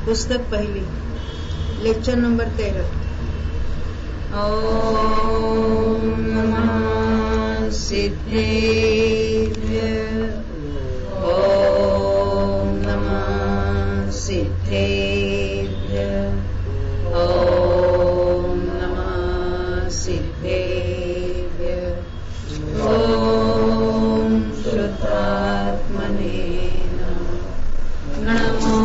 पुस्तक पहली, lecture number 13। ओम नमः सिद्धेभ्य, ओम नमः सिद्धेभ्य, ओम नमः सिद्धेभ्य, ओम शुद्धात्मने नमो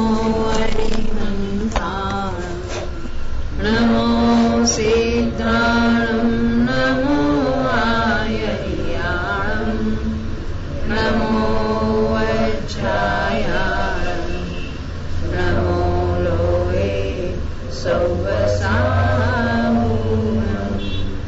हरिहंसाय, नमो सिद्धाणं, नमो आयर्याणं, नमो वज्रायाणं, नमो लोहे सौवसामूलं,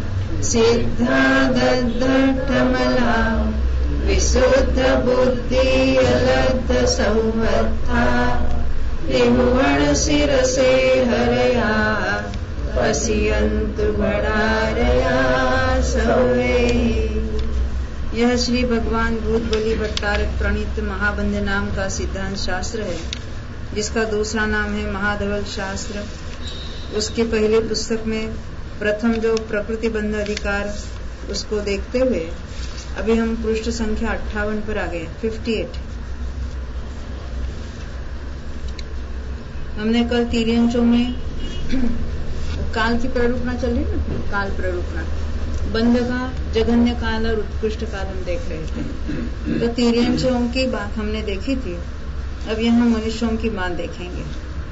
सिद्धादद्धठमला विशुद्ध बुद्धि अलब्ध संवत्था, त्रिभुवन शिरसे हरया पश्यन्तु भडारया सर्वे। यह श्री भगवान भूत बलि भट्टारक प्रणीत महाबंध नाम का सिद्धांत शास्त्र है, जिसका दूसरा नाम है महाधवल शास्त्र। उसके पहले पुस्तक में प्रथम जो प्रकृति बंध अधिकार, उसको देखते हुए अभी हम पृष्ठ संख्या 58 पर आ गए, 58। हमने कल तिर्यंचों में काल की प्ररूपणा चल रही ना, काल प्ररूपणा, बंध का जघन्य काल और उत्कृष्ट काल हम देख रहे थे। तो तिर्यंचों की बात हमने देखी थी, अब यहाँ मनुष्यों की बात देखेंगे।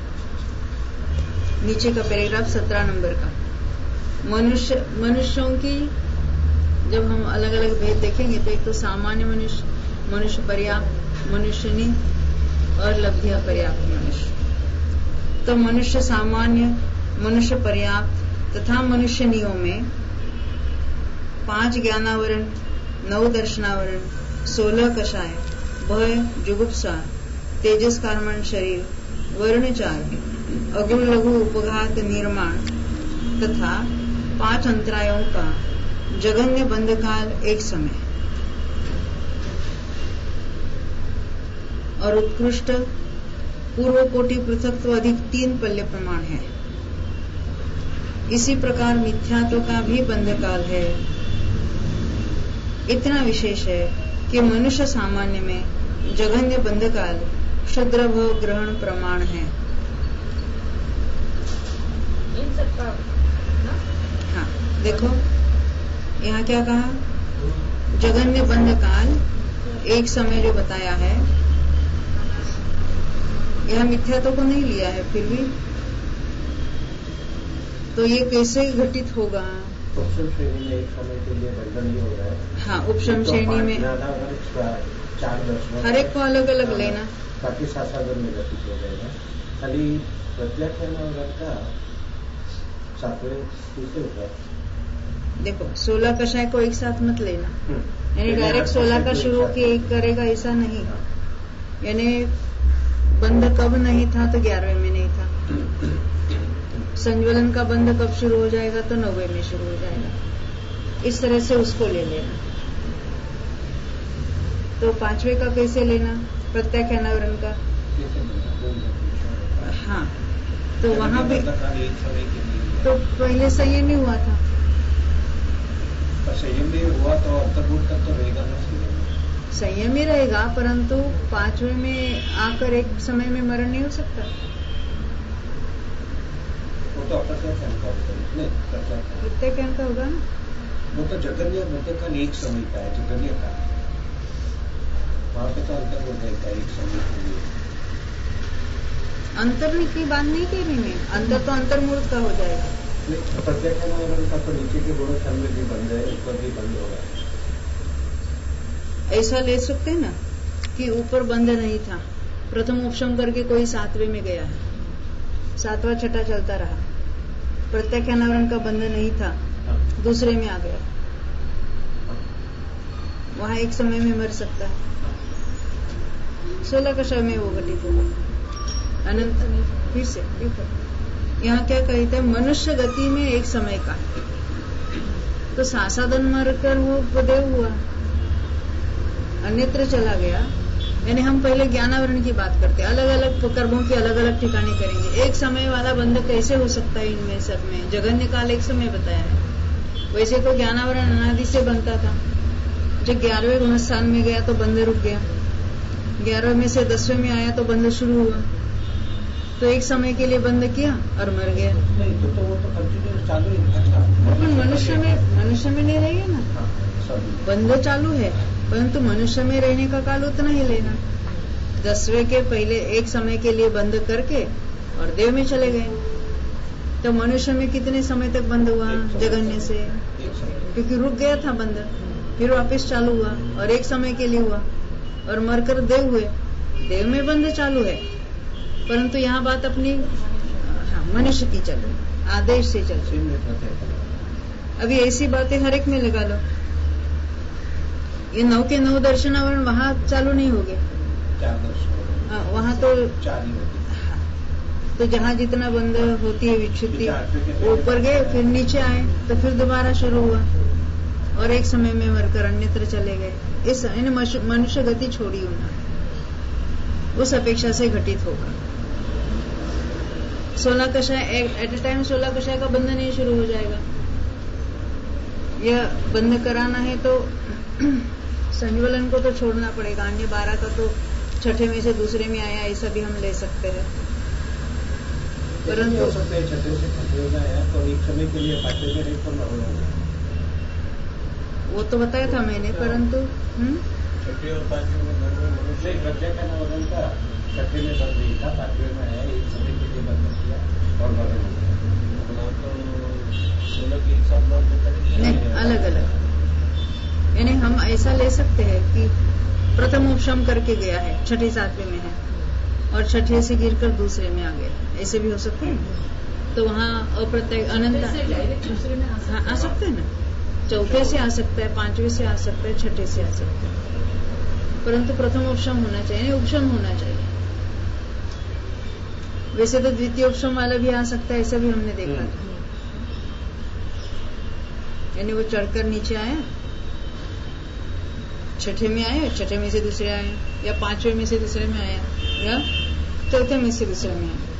नीचे का पैराग्राफ 17 नंबर का। मनुष्यों की जब हम अलग अलग भेद देखेंगे तो एक तो सामान्य मनुष्य, मनुष्य पर्याप्त, मनुष्यनी और लब्ध्या पर्याप्त मनुष्य। तो मनुष्य सामान्य, मनुष्य पर्याप्त तथा मनुष्यनियों में 5 ज्ञानावरण, 9 दर्शनावरण, 16 कषाय, भय, जुगुप्सा, तेजस कार्मण शरीर, वर्णचार, अगुण लघु उपघात निर्माण तथा 5 अंतरायों का जघन्य बंध काल एक समय और उत्कृष्ट पूर्व कोटि पृथक्त्व अधिक 3 पल्य प्रमाण है। इसी प्रकार मिथ्यात्व का भी बंध काल है। इतना विशेष है कि मनुष्य सामान्य में जघन्य बंध काल क्षुद्र भव ग्रहण प्रमाण है। हाँ, देखो यहाँ क्या कहा, जघन्य बंध काल एक समय जो बताया है, यह मिथ्यात्व को नहीं लिया है, फिर भी तो ये कैसे घटित होगा? उपशम श्रेणी में एक समय के लिए बंधन नहीं हो रहा है। हाँ, उपशम श्रेणी में 4 दर्शन हर एक को अलग अलग लेना, बाकी 7 में घटित हो जाएगा। खाली प्रत्याख्यान का 7वें तीसरे ऊपर देखो 16 कषाय को एक साथ मत लेना, यानी डायरेक्ट 16 का शुरू के एक करेगा ऐसा नहीं। यानी बंध कब नहीं था तो 11वें में नहीं था, संज्वलन का बंध कब शुरू हो जाएगा तो 9वें में शुरू हो जाएगा। इस तरह से उसको ले लेना। तो 5वें का कैसे लेना, प्रत्याख्यानावरण का? हाँ, तो वहां भी तो पहले संयम ही हुआ था, संयम भी हुआ तो अंतर्भूत तक तो रहेगा ना, संयम ही रहेगा, परंतु 5वें में आकर एक समय में मरण नहीं हो सकता। वो तो प्रत्याख्यान का होगा, प्रत्याख्यान का होगा ना। वो तो जघन्य बंध का एक समय का है, जघन्य का वहां पे तो अंतर हो जाएगा एक समय के लिए। अंतर की बात नहीं कह रही मैं, अंतर तो अंतर्मूर्त का हो जाएगा। प्रत्याख्यान का तो नीचे के गुण स्थान में भी बंद है, ऊपर भी बंद होगा। ऐसा ले सकते हैं ना कि ऊपर बंद नहीं था, प्रथम उपशम करके कोई 7वें में गया है, 7वां छठा चलता रहा, प्रत्याख्यानावरण का बंध नहीं था, दूसरे में आ गया, वहां एक समय में मर सकता है। 16 कषाय में वो घटित होगा, अनंत नहीं। फिर से देखो यहाँ क्या कहते हैं, मनुष्य गति में एक समय का, तो सासादन मरकर वो उपदेव हुआ, अन्यत्र चला गया, यानी हम पहले ज्ञानावरण की बात करते हैं, अलग अलग कर्मों की अलग अलग ठिकाने करेंगे। एक समय वाला बंध कैसे हो सकता है इनमें सब में? जगन्य काल एक समय बताया है। वैसे तो ज्ञानावरण अनादि से बनता था। जब 11वें गुणस्थान में गया तो बंध रुक गया, 11वें में से 10वें में आया तो बंध शुरू हुआ। तो एक समय के लिए बंद किया और मर गया। नहीं तो वो तो कंटिन्यू चालू ही मनुष्य में नहीं रहेगा ना, बंध चालू है, परंतु मनुष्य में रहने का काल उतना ही लेना। 10वें के पहले एक समय के लिए बंद करके और देव में चले गए। तो मनुष्य में कितने समय तक बंद हुआ? जगन्य से, क्योंकि रुक गया था बंद, फिर वापस चालू हुआ और एक समय के लिए हुआ और मरकर देव हुए। देव में बंद चालू है, परंतु यहाँ बात अपनी मनुष्य की चल रही, आदेश से चल रही। अभी ऐसी बातें हर एक में लगा लो। ये 9 के 9 दर्शनावरण वहां चालू नहीं हो गए, वहां तो 4 ही होती। तो जहाँ जितना बंद होती है विच्छुद्धि, ऊपर गए फिर नीचे आए तो फिर दोबारा शुरू हुआ और एक समय में मरकर अन्यत्र चले गए। इस मनुष्य गति छोड़ी उन्होंने, उस अपेक्षा से घटित होगा। 16 कषाय एट ए टाइम 16 कषाय का बंध नहीं शुरू हो जाएगा। यह बंद कराना है तो संज्वलन को तो छोड़ना पड़ेगा। अन्य 12 का तो छठे में से दूसरे में आया, ऐसा भी हम ले सकते हैं। परंतु छठे से छठे में आया तो एक समय के लिए पांचवें में नहीं तो वो तो बताया था मैंने, परंतु छठे और पांचवें में मनुष्य प्रज्ञा का नवरण का छठे में बंद नहीं था, पांचवें में आया, एक समय के लिए बंद किया और बंद हो गया। तो 16 की सब नहीं, अलग अलग। यानी हम ऐसा ले सकते हैं कि प्रथम उपशम करके गया है, छठे 7वें में है और छठे से गिरकर दूसरे में आ गया, ऐसे भी हो सकते हैं। तो वहाँ अप्रत्यय अनंत दूसरे में आ सकते हैं ना, चौथे से आ सकता है, 5वें से आ सकता है, छठे से आ सकता है, परंतु प्रथम उपशम होना चाहिए, उपशम होना चाहिए। वैसे तो द्वितीय उपशम वाला भी आ सकता है, ऐसा भी हमने देखा था। यानी वो चढ़कर नीचे आया, छठे में आए, छठे में से दूसरे आए, या 5वें में से दूसरे में आया, या चौथे में से दूसरे में आया।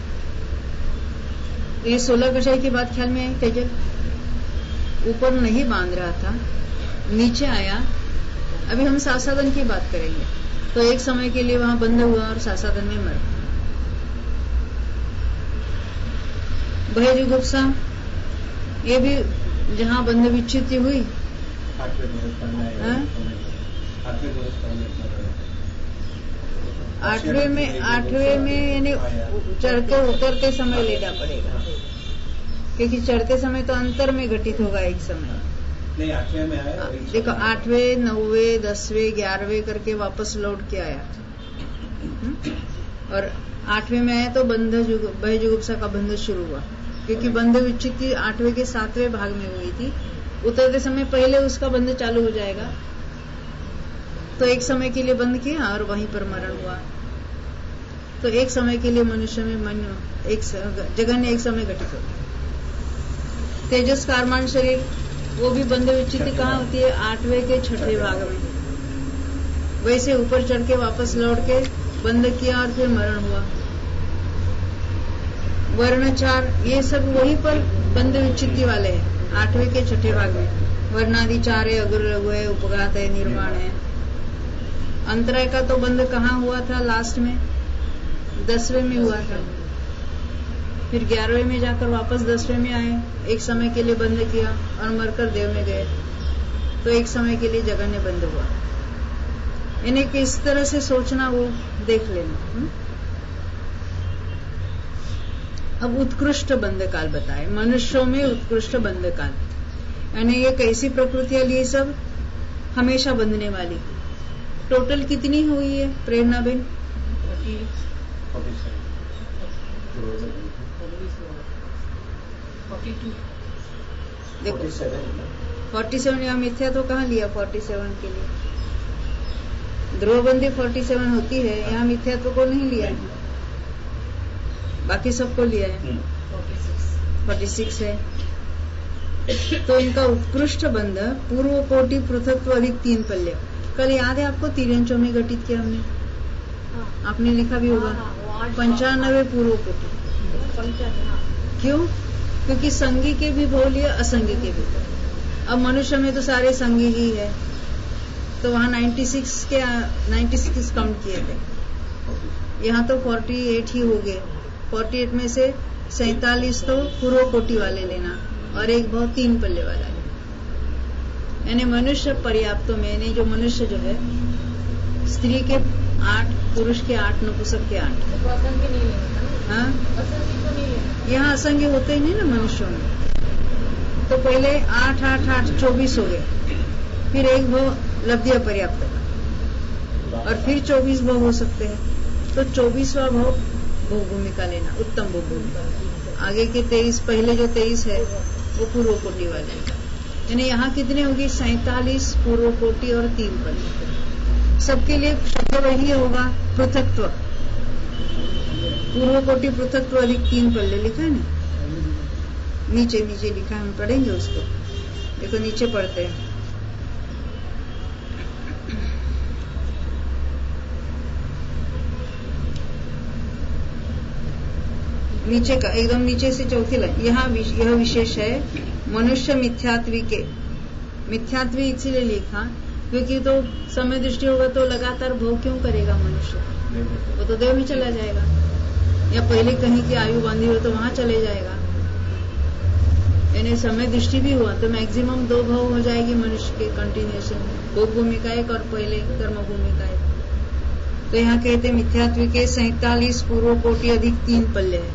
तो ये 16 कषाय की बात ख्याल में आई? तेजल ऊपर नहीं बांध रहा था, नीचे आया। अभी हम सासादन की बात करेंगे। तो एक समय के लिए वहां बंद हुआ और सासादन में मर। भयजुगुप्सा, ये भी जहां बंध विच्छित्ति हुई, 8वें में यानी चढ़ते उतरते समय लेना पड़ेगा, क्योंकि चढ़ते समय तो अंतर में घटित होगा एक समय। नहीं, 8वें में आया। देखो 8वें, 9वें, 10वें, 11वें करके वापस लौट के आया और 8वें में आया तो बंध भयजुगुप्सा का बंध शुरू हुआ, क्योंकि बंध विच्छित्ति 8वें के 7वें भाग में हुई थी। उतरते समय पहले उसका बंध चालू हो जाएगा, तो एक समय के लिए बंद किया और वहीं पर मरण हुआ। तो एक समय के लिए मनुष्य में मन एक जगन्य एक समय घटित होता है। तेजस कारमान शरीर, वो भी बंध विच्छित्ति कहाँ होती है? 8वें के 6ठे भाग में। वैसे ऊपर चढ़ के वापस लौट के बंद किया और फिर मरण हुआ। वर्ण 4, ये सब वहीं पर बंध विच्छित्ति वाले हैं, 8वें के 6ठे भाग में। वर्णादि 4 है, अग्र लघु है, उपघात है, निर्माण है। अंतराय का तो बंध कहाँ हुआ था? लास्ट में 10वें में हुआ था, फिर 11वें में जाकर वापस 10वें में आए, एक समय के लिए बंद किया और मरकर देव में गए। तो एक समय के लिए जगन्य बंद हुआ। इन्हें किस तरह से सोचना वो देख लेना। अब उत्कृष्ट बंध काल बताए, मनुष्यों में उत्कृष्ट बंध काल, यानी ये कैसी प्रकृति है? ये सब हमेशा बंधने वाली। टोटल कितनी हुई है प्रेरणा बेन? 42। देखो 47, यहाँ मिथ्या तो कहाँ लिया 47 के लिए? ध्रुवबंदी 47 होती है, यहाँ मिथ्यात्व को नहीं लिया है, बाकी सबको लिया है। 46 है। तो इनका उत्कृष्ट बंध पूर्व कोटि पृथक्त्व अधिक 3 पल्य, कल याद है आपको तिरंचों में घटित किया हमने, आपने लिखा भी होगा 95 पूर्व कोटि। क्यों? क्योंकि संगी के भी भोग लिए, असंगी के भी। अब मनुष्य में तो सारे संगी ही है, तो वहाँ 96 काउंट किए थे, यहाँ तो 48 ही हो गए। 48 में से 47 तो पूर्व कोटि वाले लेना और एक भाव 3 पल्ले वाला है। यानी मनुष्य पर्याप्त में, यानी जो मनुष्य जो है, स्त्री के 8, पुरुष के 8, नपुंसक के 8। हाँ, यहाँ असंगी होते ही नहीं ना मनुष्यों में। तो पहले 8, 8, 8, 24 हो गए, फिर एक भाव लब्ध्य पर्याप्त का, और फिर 24 भाव हो सकते हैं। तो 24वां भाव भोग भूमिका लेना, उत्तम भोग भूमिका। आगे के 23, पहले जो 23 है वो पूर्व कोटि वाले, यानी यहाँ कितने होगी? 47 पूर्व कोटि और 3 पल्ले। सबके लिए शब्द वही होगा, पृथकत्व। पूर्व कोटि पृथकत्व अधिक 3 पल्ले लिखा है ना, नीचे नीचे लिखा है, हम पढ़ेंगे उसको। देखो नीचे पढ़ते हैं, नीचे का एकदम नीचे से चौथी लाइन। यहाँ यह विशेष है मनुष्य मिथ्यात्वी के। मिथ्यात्वी इसीलिए लिखा क्योंकि तो समय दृष्टि होगा तो लगातार भोग क्यों करेगा मनुष्य? वो तो देव में चला जाएगा, या पहले कहीं की आयु बांधी हो तो वहां चले जाएगा। यानी समय दृष्टि भी हुआ तो मैक्सिमम 2 भाव हो जाएगी मनुष्य के कंटिन्यूएशन, भोग भूमिका एक और पहले कर्म भूमिका एक। तो यहाँ कहते मिथ्यात्वी के 47 पूर्व कोटि अधिक 3 पल्ले है।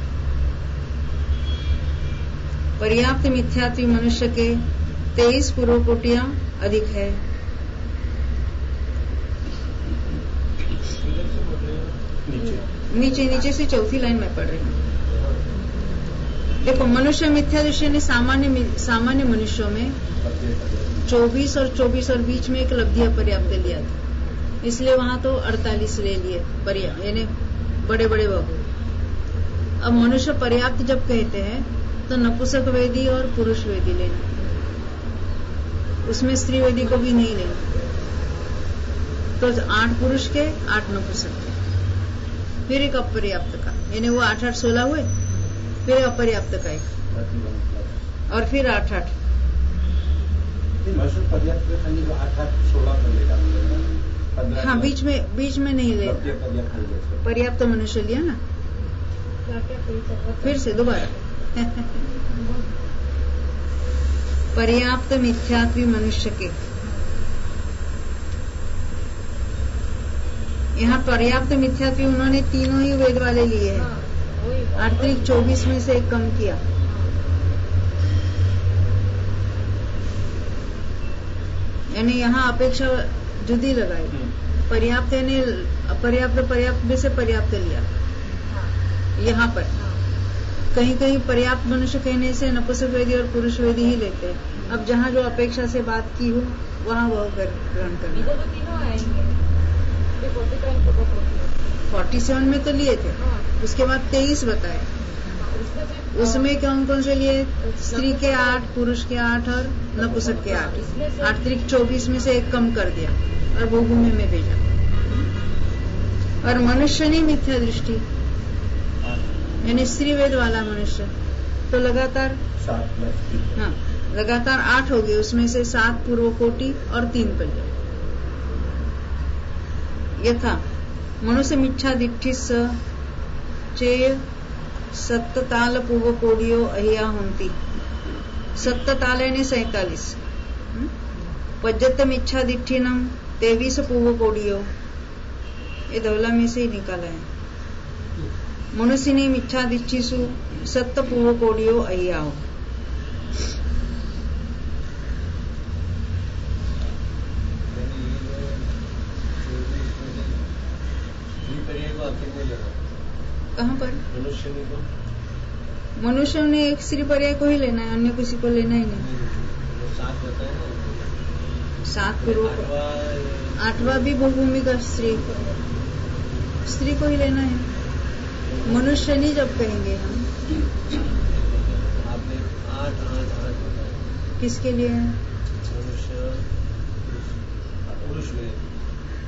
पर्याप्त मिथ्यात्वी मनुष्य के 23 पूर्व कोटियां अधिक है। नीचे नीचे से चौथी लाइन में पढ़ रही हूँ। देखो मनुष्य मिथ्या दृष्टि ने सामान्य मनुष्यों में 24 और बीच में एक लब्ध्य पर्याप्त लिया था, इसलिए वहां तो 48 ले लिए पर्याप्त, यानी बड़े बड़े भाव। अब मनुष्य पर्याप्त जब कहते हैं तो नपुंसक वेदी और पुरुष वेदी लेना, उसमें स्त्री वेदी को भी नहीं लेना। तो 8 पुरुष के 8 नपुंसक के, फिर एक अपर्याप्त का, यानी वो 8, 8, 16 हुए, फिर अपर्याप्त का एक, और फिर 8, 8। हाँ, बीच में नहीं ले, पर्याप्त मनुष्य लिया ना, फिर से दोबारा पर्याप्त मिथ्यात्वी मनुष्य के। यहाँ पर्याप्त मिथ्यात्वी उन्होंने तीनों ही वेद वाले लिए हैं, 8 24 में से एक कम किया। यानी यहाँ अपेक्षा जुदी लगाई, पर्याप्त यानी पर्याप्त में से पर्याप्त लिया। यहाँ पर कहीं कहीं पर्याप्त मनुष्य कहने से नपुंसक वेदी और पुरुष वेदी ही लेते हैं। अब जहाँ जो अपेक्षा से बात की हो वहाँ वह ग्रहण करना। 47 में तो लिए थे, उसके बाद 23 बताए, उसमें कौन कौन से लिए? स्त्री के 8, पुरुष के 8 और नपुंसक के 8। 8 त्रिक 24 में से एक कम कर दिया और भोगभूमि में भेजा। और मनुष्य ने मिथ्या दृष्टि, यानी स्त्री वेद वाला मनुष्य, तो लगातार 8 हो गए, उसमें से 7 पूर्व कोटि और 3 पल्ले। यथा मनुष्य मिथ्या दिट्ठि स चेय सत्ताल पूर्व कोडियो अहिया होती। सत्ताल यानी 47, पज्जत मिथ्या दिट्ठिनम 23 पूर्व कोडियो, ये धवला में से ही निकाला है। मनुष्य ने मिथ्या दिच्छिसु 7 पूर्व कोडियो अहियाओ। कहाँ पर? मनुष्य ने एक स्त्री पर्याय को ही लेना है, अन्य किसी को लेना ही नहीं। 7 पूर्व, 8वां भी भूमि का स्त्री को ही लेना है। मनुष्य नहीं जब कहेंगे हम, आपने 8 किसके लिए है? मनुष्य पुरुष में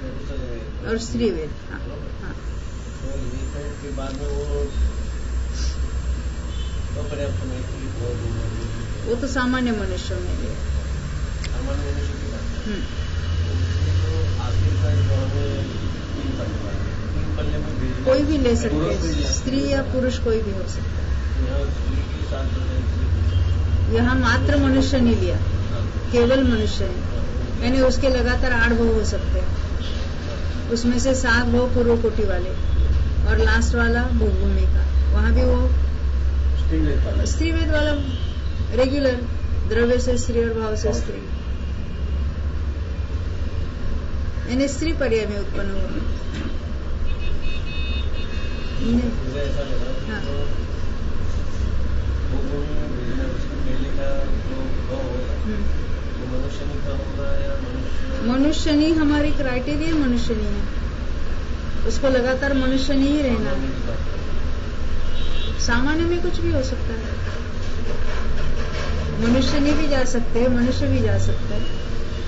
और स्त्री वेद। हाँ हाँ। तो ये के बाद में वो पर्याप्त नहीं, वो तो सामान्य मनुष्यों में भी है। सामान्य मनुष्य की बात तो आखिरकार जो हमें तीन पल्ले में कोई भी ले सकते हैं, स्त्री या पुरुष कोई भी हो सकता है। यहाँ स्त्री के साथ यहाँ मात्र मनुष्य नहीं लिया, केवल मनुष्य है, यानी उसके लगातार 8 भाव हो सकते हैं। उसमें से 7 भाव पूर्व कोटि वाले और लास्ट वाला भूभूमि का, वहाँ भी वो स्त्री वेद वाला रेगुलर, द्रव्य से स्त्री और भाव से स्त्री, यानी स्त्री पर्याय में उत्पन्न हुआ। हाँ। मनुष्यनी हमारी क्राइटेरिया मनुष्यनी है, उसको लगातार मनुष्यनी ही रहना है। सामान्य में कुछ भी हो सकता है, मनुष्यनी भी जा सकते हैं, मनुष्य भी जा सकता है।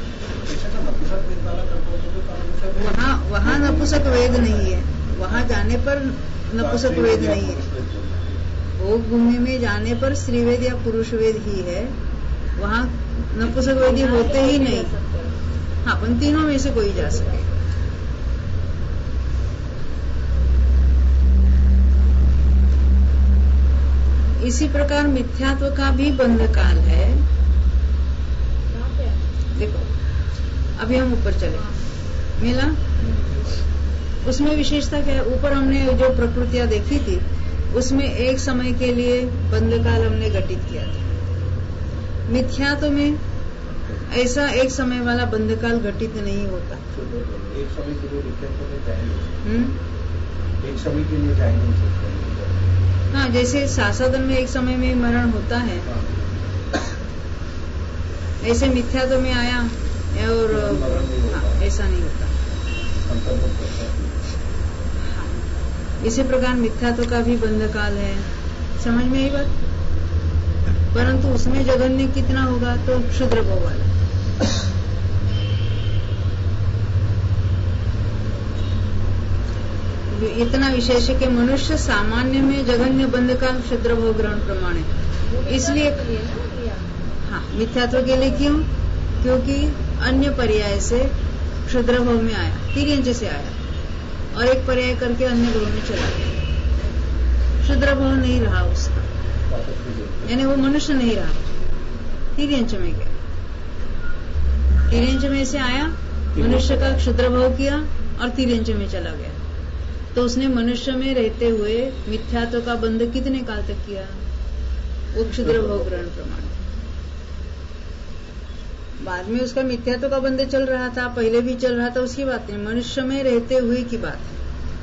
वहाँ नपुंसक वेद नहीं है, वहाँ जाने पर नपुंसक वेद नहीं है। भोग भूमि में जाने पर स्त्री वेद या पुरुष वेद ही है, वहाँ नपुंसक वेदी होते ही नहीं। हाँ, अपन तीनों में से कोई जा सके। इसी प्रकार मिथ्यात्व का भी बंध काल है। देखो अभी हम ऊपर चले, मिला उसमें विशेषता क्या है? ऊपर हमने जो प्रकृतियां देखी थी उसमें एक समय के लिए बंध काल हमने घटित किया था। मिथ्यात्व में ऐसा एक समय वाला बंध काल घटित नहीं होता। एक समय के लिए एक समय के लिए जाएंगे। हाँ, जैसे सासादन में एक समय में मरण होता है, ऐसे मिथ्यात्व में आया और ऐसा नहीं होता। इसी प्रकार मिथ्यात्व का भी बंध काल है। समझ में आई बात? परंतु उसमें जघन्य कितना होगा? तो क्षुद्र भाव वाला। इतना विशेष है कि मनुष्य सामान्य में जघन्य बंध काल क्षुद्र भाव ग्रहण प्रमाण है। इसलिए हाँ, मिथ्यात्व के लिए क्यों? क्योंकि अन्य पर्याय से क्षुद्र भाव में आया, तिर्यंच से आया और एक पर्याय करके अन्य भाव में चला गया। क्षुद्र भाव नहीं रहा उसका, यानी वो मनुष्य नहीं रहा, तिर्यंच में गया। तिर्यंच में से आया, मनुष्य का क्षुद्र भाव किया और तिर्यंच में चला गया। तो उसने मनुष्य में रहते हुए मिथ्यात्व का बंध कितने काल तक किया? वो क्षुद्र भाव ग्रहण प्रमाण। बाद में उसका मिथ्यात्व का बंध चल रहा था, पहले भी चल रहा था, उसकी बात नहीं, मनुष्य में रहते हुए की बात है।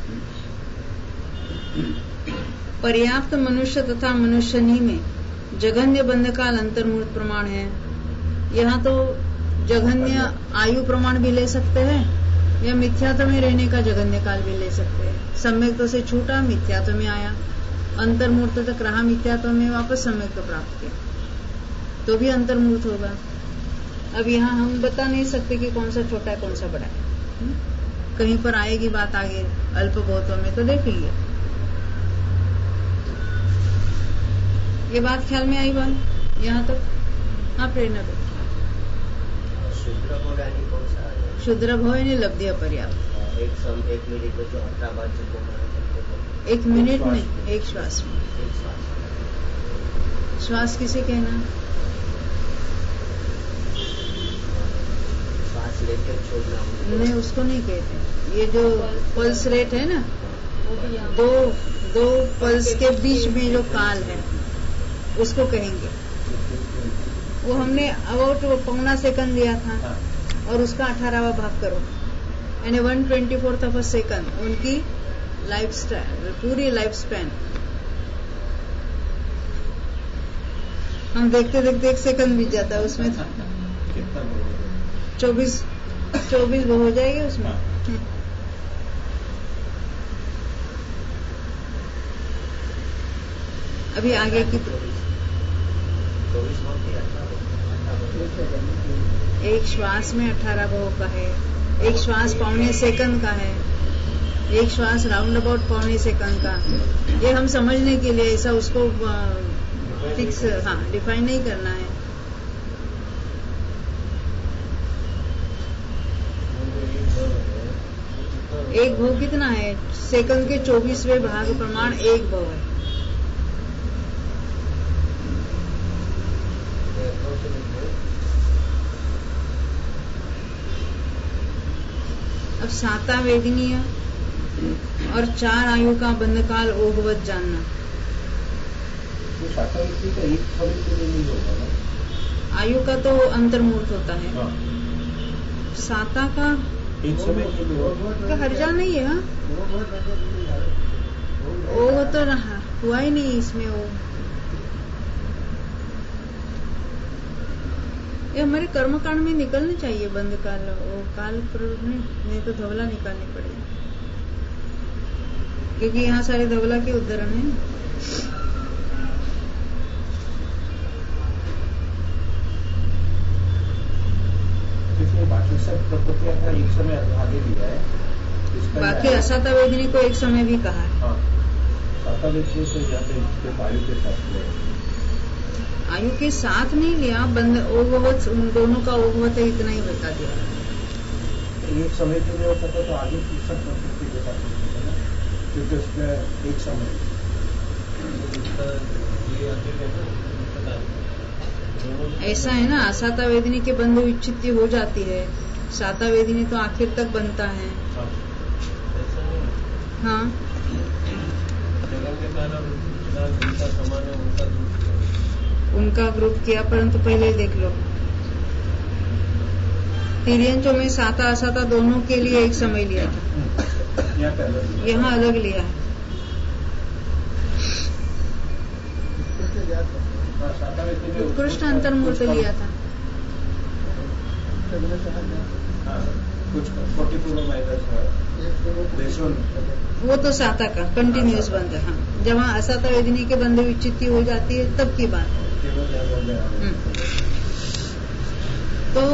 पर्याप्त मनुष्य तथा मनुष्यनी में जघन्य बंध काल अंतर्मूर्त प्रमाण है। यहाँ तो जघन्य आयु प्रमाण भी ले सकते हैं या मिथ्यात्व में रहने का जघन्य काल भी ले सकते हैं। सम्यक्त्व से छूटा, मिथ्यात्व में आया, अंतर्मूर्त तक रहा, मिथ्यात्व में वापस सम्यक्त्व प्राप्त किया, तो भी अंतर्मूर्त होगा। अब यहाँ हम बता नहीं सकते कि कौन सा छोटा है कौन सा बड़ा है। कहीं पर आएगी बात आगे अल्प बहुत्व में, तो देखेंगे। ये बात ख्याल में आई बात यहाँ तक? हाँ, प्रेरणा दो। क्षुद्र भाव यानी लब्धि अपर्याप्त। एक मिनट में जो 18 बार जो 1 मिनट में, एक श्वास में। श्वास किसे कहना? श्वास लेकर छोड़ना नहीं, उसको नहीं कहते। ये जो पल्स रेट है ना, दो पल्स के बीच में जो काल है उसको कहेंगे। वो हमने अबाउट 1.25 सेकंड लिया था और उसका 18वां भाग करो, यानी 1/24 सेकंड उनकी लाइफ स्टाइल, पूरी लाइफ स्पैन। हम देखते देखते 1 सेकंड बीत जाता है उसमें, 24 वो हो जाएगी उसमें। अभी आगे की एक श्वास में 18 भाव का है, एक श्वास पौने सेकंड का है, एक श्वास राउंड अबाउट पौने सेकंड का। ये हम समझने के लिए ऐसा उसको फिक्स डिफाइन नहीं करना है। एक भव कितना है? सेकंड के 24वें भाग प्रमाण एक भव है। अब साता वेदनीय और 4 आयु का बंधकाल ओघवत जानना। तो साता व्यक्ति का एक समय के लिए नहीं होगा ना? आयु का तो अंतर्मूर्त होता है। हाँ। साता का एक समय के लिए का हर्जा नहीं है। वो तो हुआ ही नहीं इसमें। वो ये हमारे कर्मकांड में निकलना चाहिए बंद काल। वो काल नहीं तो धवला निकालनी पड़ेगी, क्योंकि यहाँ सारे धवला के उदाहरण है। बाकी सब प्रकृतियां का एक समय आगे लिया है। बाकी असाता वेदनी को एक समय भी कहा है। हाँ, साता वेदनी से जाते आयु के साथ लिया, आयु के साथ नहीं लिया। बंद ओघवत, उन दोनों का ओघवत है, इतना ही बता दिया। एक समय के लिए होता था तो आगे की सब प्रकृति के साथ होता था ना, क्योंकि उसमें एक समय ऐसा है ना। असाता वेदनी के बंधु विच्छित्ति हो जाती है, साता वेदनी तो आखिर तक बनता है। हाँ, उनका ग्रुप किया, परंतु पहले देख लो तिर्यंचों में साता असाता दोनों के लिए एक समय लिया था, यहाँ अलग लिया है। उत्कृष्ट अंतर्मूर्त लिया था। वो तो साता का कंटिन्यूस बंध है। हाँ, जब वहाँ असाता वेदनी के बंध विच्छित्ति हो जाती है तब की बात है। तो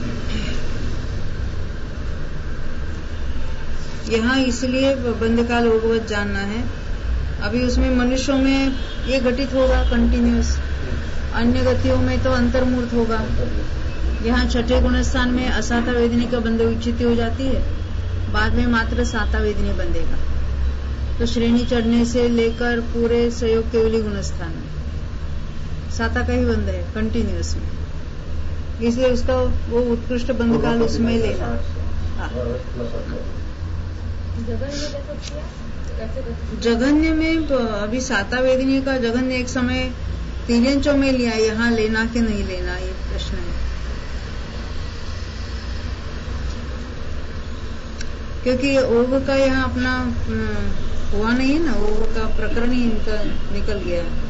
यहाँ इसलिए बंधकाल ओघवत जानना है। अभी उसमें मनुष्यों में ये घटित होगा कंटिन्यूस, अन्य गतियों में तो अंतर्मूर्त होगा। यहाँ छठे गुणस्थान में असाता वेदनी का बंध विच्छित्ति हो जाती है, बाद में मात्र साता वेदनी बंधेगा। तो श्रेणी चढ़ने से लेकर पूरे सहयोग केवली गुणस्थान में साता का ही बंध है कंटिन्यूस में, इसलिए उसका वो उत्कृष्ट बंधकाल उसमें लेना। जघन्य में अभी साता वेदनी का जघन्य एक समय तिर्यंचों में लिया, यहाँ लेना कि नहीं लेना ये प्रश्न है। क्योंकि ओघ का यहाँ अपना हुआ नहीं है ना, ओघ का प्रकरण ही इनका निकल गया है।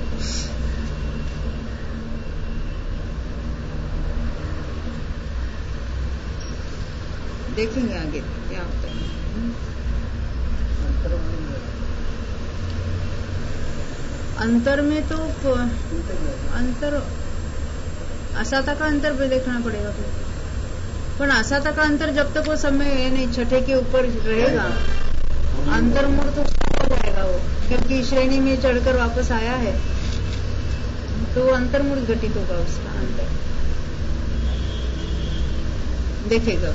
देखेंगे आगे क्या होता है। अंतर में तो अंतर असाता का अंतर भी देखना पड़ेगा फिर। पर असाता का अंतर जब तक वो समय नहीं छठे के ऊपर रहेगा, अंतर्मूर्त तो हो जाएगा वो, क्योंकि श्रेणी में चढ़कर वापस आया है तो वो अंतर्मूर्त घटित होगा उसका अंतर। देखेगा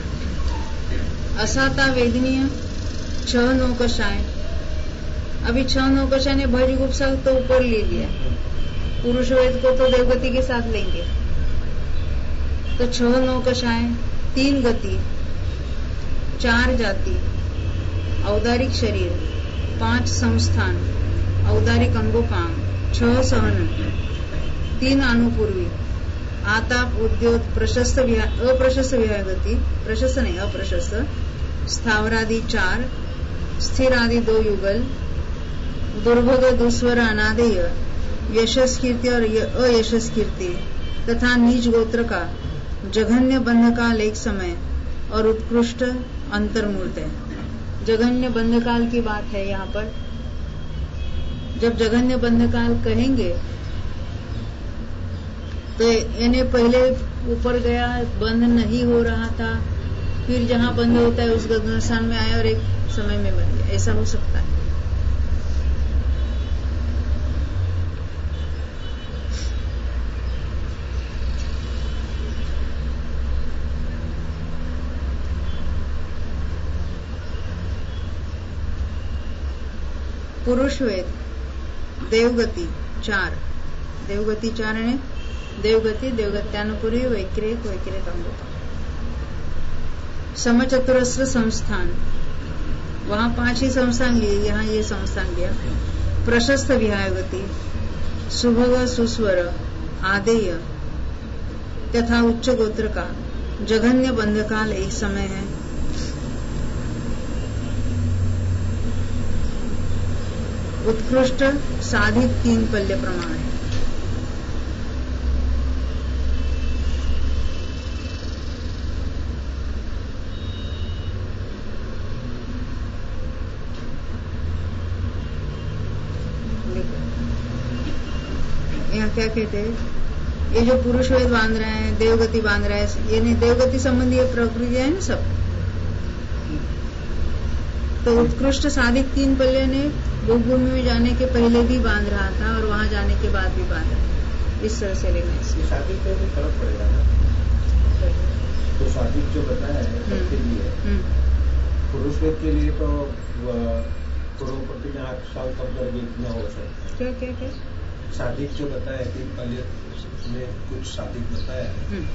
असाता वेदनीय 6 नौकशाएं। अभी 6 नौकशाएं ने भजगुप्सा तो ऊपर ले लिया, पुरुष वेद को तो देवगति के साथ लेंगे। तो 6 नौकशाएं, 3 गति, 4 जाति, औदारिक शरीर, 5 संस्थान, औदारिक अंगोपांग, 6 सहन, 3 अनुपूर्वी, आताप, उद्योत, प्रशस्त अप्रशस्त विहागति, प्रशस्त नहीं अप्रशस्त, स्थावरादि 4, स्थिर आदि 2 युगल, दुर्भग दुस्वर अनादेय, यशस कीर्ति और अयशस कीर्ति तथा नीच गोत्र का जघन्य बंधकाल एक समय और उत्कृष्ट अंतर्मूर्त है। जघन्य बंधकाल की बात है यहाँ पर। जब जघन्य बंधकाल कहेंगे तो यानी पहले ऊपर गया, बंध नहीं हो रहा था, फिर जहाँ बंद होता है उस गगनस्थान में आए और एक समय में बन गया, ऐसा हो सकता है। पुरुष वेद देवगती 4, देवगती 4 है देवगती, देवगत्यानुपुरी, वैक्रेक, वैक्रेक अमृता। समचतुरस्र संस्थान, वहां 5 ही संस्थान लिए, यहाँ ये संस्थान लिया। प्रशस्त विहायगति, सुभग सुस्वर, आदेय तथा उच्च गोत्र का जघन्य बंधकाल एक समय है। उत्कृष्ट साधित 3 पल्य प्रमाण है। यहाँ क्या कहते हैं, ये जो पुरुष वेद बांध रहे हैं, देवगति बांध रहे हैं, ये नहीं देवगति संबंधी ये प्रक्रिया है ना सब। तो उत्कृष्ट साधिक 3 पल्य ने भूमि में जाने के पहले भी बांध रहा था और वहां जाने के बाद भी बांध रहा, इस तरह से लेना है। साधिक पे भी फर्क पड़ेगा ना, तो साधिक जो बताया है सबके लिए, पुरुष वेद के लिए तो पूर्वपट्टी में 8 साल तक इतना हो सकता है। क्या क्या क्या साधिक जो बताया 3 पल्य में कुछ साधिक बताया है।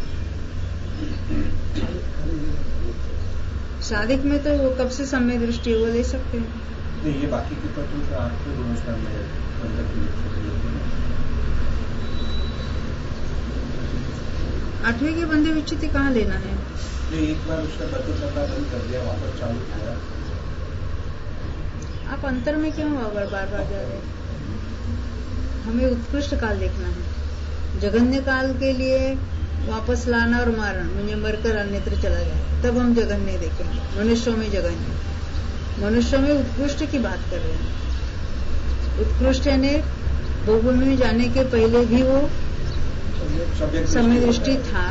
साधिक में तो वो कब से सम्यक दृष्टि वो ले सकते हैं। तो ये बाकी की तत्व तो आपको गुणस्थान में अंदर की 8वें के बंधे विच्छिति कहाँ लेना है। तो एक बार उसका बंद कर दिया, वापस चालू किया। आप अंतर में क्यों बार बार जा रहे हैं। हमें उत्कृष्ट काल देखना है। जघन्य काल के लिए वापस लाना और मारना, मुझे मरकर अन्यत्र चला जाए, तब हम जघन्य देखेंगे। मनुष्यों में जघन्य, मनुष्यों में उत्कृष्ट की बात कर रहे हैं। उत्कृष्ट ने भूमि में जाने के पहले भी वो समय दृष्टि था,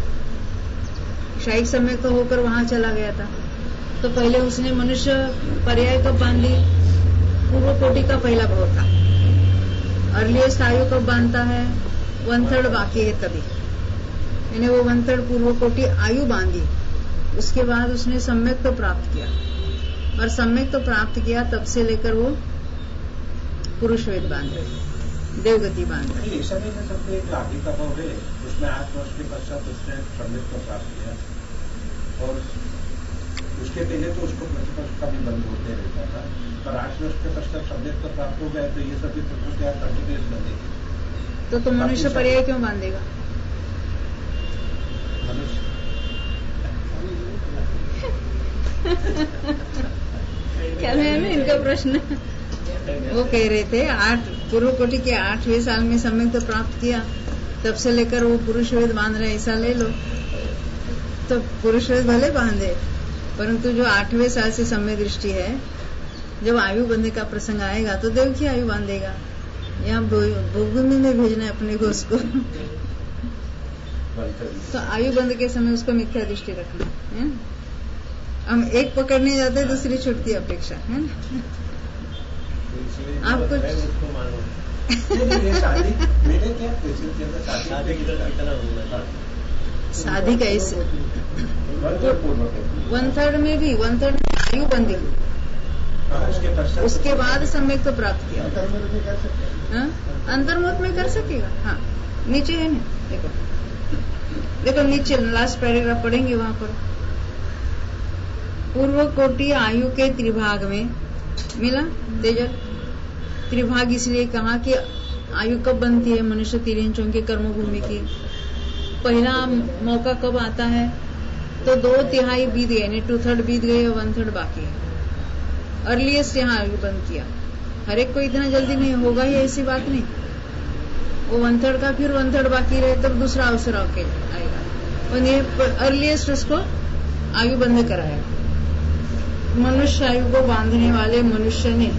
शायद समय का होकर वहां चला गया था। तो पहले उसने मनुष्य पर्याय कब बांधी, पूर्व कोटि का पहला भाव था। अर्लीस्ट आयु कब बांधता है, 1/3 बाकी है तभी, यानी वो 1/3 पूर्व कोटि आयु बांधी। उसके बाद उसने सम्यक तो प्राप्त किया, और सम्यक तो प्राप्त किया तब से लेकर वो पुरुष वेद बांध रहे, देवगति बांध रहे। ऐसा नहीं कर सकते एक आगे का भाव है, उसमें 8 वर्ष के पश्चात उसने सम्यक तो प्राप्त किया, और उसके पहले तो उसको प्रतिपक्ष का भी बंद होते रहता था, पर 8 वर्ष के पश्चात सम्यक तो प्राप्त हो गया, तो ये सभी प्रक्रिया कंटिन्यूस बनेगी। तो मनुष्य पर्याय क्यों बांधेगा। क्या है ना इनका प्रश्न। वो कह रहे थे 8 पूर्व कोटि के 8वें साल में सम्यक तो प्राप्त किया, तब से लेकर वो पुरुष वेद बांध रहे, ऐसा ले लो। तो पुरुष वेद भले बांधे, परंतु जो 8वें साल से सम्यक दृष्टि है, जब आयु बंधे का प्रसंग आएगा तो देव की आयु बांधेगा। यहाँ भूमि में भेजना है अपने को उसको। तो आयु बंध के समय उसको मिथ्या दृष्टि रखना है। हम एक पकड़ने जाते हैं, दूसरी छूटती अपेक्षा है ना। आप कुछ शादी कैसे 1/3 में भी 1/3 आयु बंधी, उसके बाद सम्यक तो प्राप्त किया। अंतर्मुख में कर सकेगा। हाँ नीचे है ना, देखो देखो नीचे लास्ट पैराग्राफ पढ़ेंगे, वहां पर पूर्व कोटि आयु के त्रिभाग में मिला तेजल। त्रिभाग इसलिए कहा कि आयु कब बनती है मनुष्य 3 इंचों की कर्मभूमि की। पहला मौका कब आता है, तो 2/3 बीत गए, यानी 2/3 बीत गए और 1/3 बाकी है। अर्लीस्ट यहाँ आयु बंद किया। हर एक को इतना जल्दी नहीं होगा ही, ऐसी बात नहीं। वो 1/3 का फिर 1/3 बाकी रहे, तब दूसरा अवसर आएगा, और ये अर्लीस्ट उसको आयु बंद कराया। मनुष्य आयु को बांधने वाले मनुष्य ने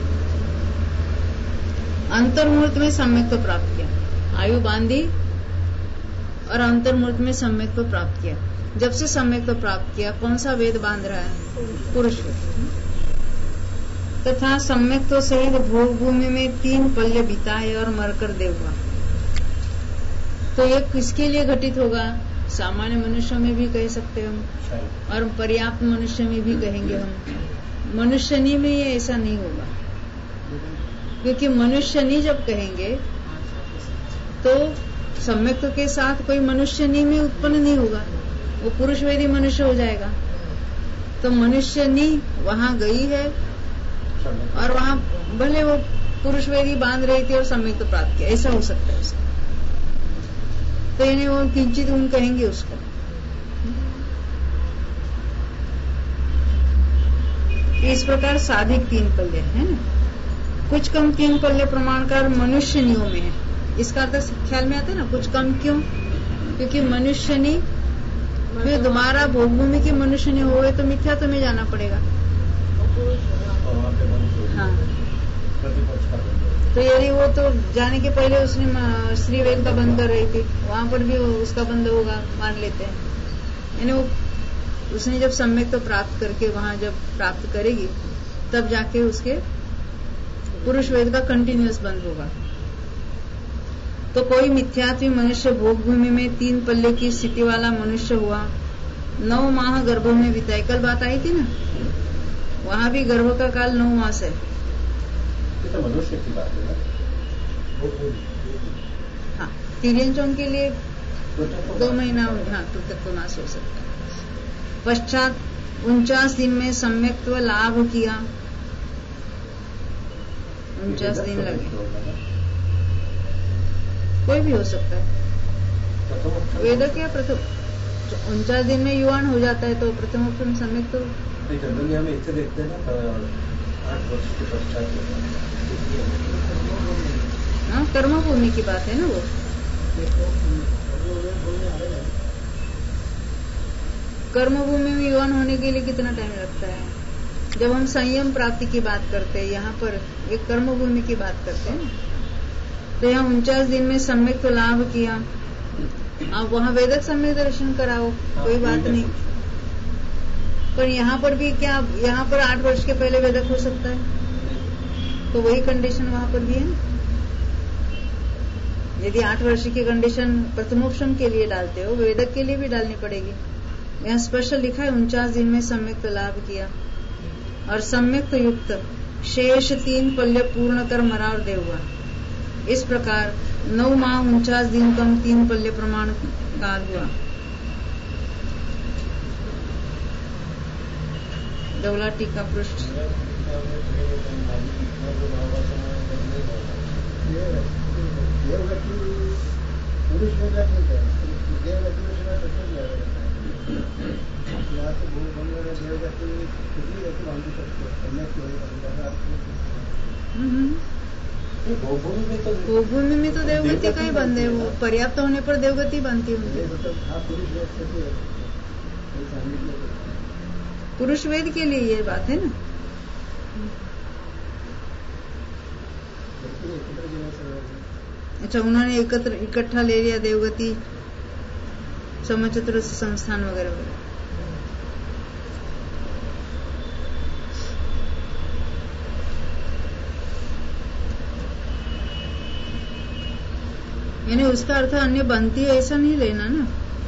अंतर्मुहूर्त में सम्यक तो प्राप्त किया। आयु बांधी और अंतर्मुहूर्त में सम्यक तो प्राप्त किया। जब से सम्यक प्राप्त किया, कौन सा वेद बांध रहा है? पुरुष वेद। तथा सम्यक सहित भोग भूमि में 3 पल्य बिताए और मरकर देव हुआ। तो ये किसके लिए घटित होगा? सामान्य मनुष्यों में भी कह सकते हम, और पर्याप्त मनुष्य में भी कहेंगे हम। मनुष्यनी में ये ऐसा नहीं होगा, क्योंकि मनुष्यनी जब कहेंगे तो सम्यक के साथ कोई मनुष्यनी में उत्पन्न नहीं होगा, वो पुरुषवेदी मनुष्य हो जाएगा। तो मनुष्यनी वहां गई है और वहां भले वो पुरुषवेदी बांध रही थी और सम्यक प्राप्त किया, ऐसा हो सकता है उसका। तो इन्हें वो किंचित उन कहेंगे उसको। इस प्रकार साधिक 3 पल्य है ना, कुछ कम 3 पल्य प्रमाणकार मनुष्यनियों में है। इसका अर्थ ख्याल में आता है ना, कुछ कम क्यों? क्योंकि मनुष्यनी फिर दोबारा भोगभूमि की मनुष्यनी हो गए तो मिथ्यात्व में जाना पड़ेगा। हाँ, तो यदि वो तो जाने के पहले उसने श्रीवेद का बंद कर रही थी, वहां पर भी उसका बंद होगा मान लेते हैं। यानी वो उसने जब सम्यक तो प्राप्त करके वहां जब प्राप्त करेगी तब जाके उसके पुरुष वेद का कंटिन्यूअस बंद होगा। तो कोई मिथ्यात्वी मनुष्य भोग भूमि में 3 पल्ले की स्थिति वाला मनुष्य हुआ, 9 माह गर्भ में बिताए। कल बात आई थी ना, वहां भी गर्भ का काल 9 मास है। तो मनुष्य की बात है ना। हाँ, तिर्यंचों के लिए 2 महीना, हाँ, तृतीय मास हो सकता है। पश्चात 49 दिन में सम्यक्त्व लाभ किया। 49 दिन लगे, कोई भी हो सकता है। वेदक या प्रथम 49 दिन में युवान हो जाता है तो प्रथमोपम सम्यक तो जनरली हम इससे देखते हैं ना, 8 वर्ष के पश्चात। हाँ, कर्मभूमि की बात है ना वो। कर्मभूमि में युवान होने के लिए कितना टाइम लगता है? जब हम संयम प्राप्ति की बात करते हैं, यहाँ पर एक कर्मभूमि की बात करते हैं। तो यहाँ 49 दिन में सम्यक तो लाभ किया। आप वहाँ वेदक सम्यक दर्शन कराओ, कोई बात नहीं। पर यहाँ पर भी क्या, यहाँ पर 8 वर्ष के पहले वेदक हो सकता है, तो वही कंडीशन वहाँ पर भी है ना। यदि 8 वर्ष की कंडीशन प्रथमोपशम के लिए डालते हो, वेदक के लिए भी डालनी पड़ेगी। यहाँ स्पष्ट लिखा है 49 दिन में सम्यक तो लाभ किया और सम्यक युक्त शेष 3 पल्य पूर्ण कर मरा और देव हुआ। इस प्रकार 9 माह 49 दिन कम 3 पल्य प्रमाण काल हुआ। डबला टीका पृष्ठ। भोगभूमि में तो देवगति का ही बंद है, वो पर्याप्त होने पर देवगति बनती है। पुरुष वेद के लिए ये बात है ना। अच्छा, उन्होंने इकट्ठा ले लिया देवगति, समचतुर संस्थान वगैरह वगैरह। यानी उसका अर्थ अन्य बनती है ऐसा नहीं लेना ना।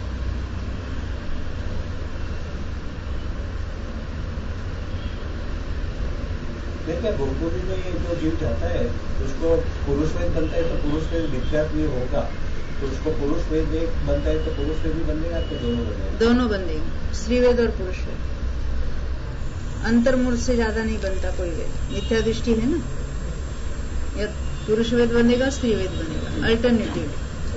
देखिए, भोगभूमि में ये जो जीव जाता है उसको पुरुष वेद बनता है तो पुरुष वेद मिथ्यात्व होगा, तो उसको पुरुष वेद बनता है तो पुरुष वेद भी बनेगा, तो दोनों बनेगा। दोनों बनेंगे, स्त्रीवेद और पुरुष वेद। अंतर्मूर्त से ज्यादा नहीं बनता कोई वेद, मिथ्या दृष्टि है ना। या पुरुष वेद बनेगा, स्त्री वेद बनेगा, अल्टरनेटिव।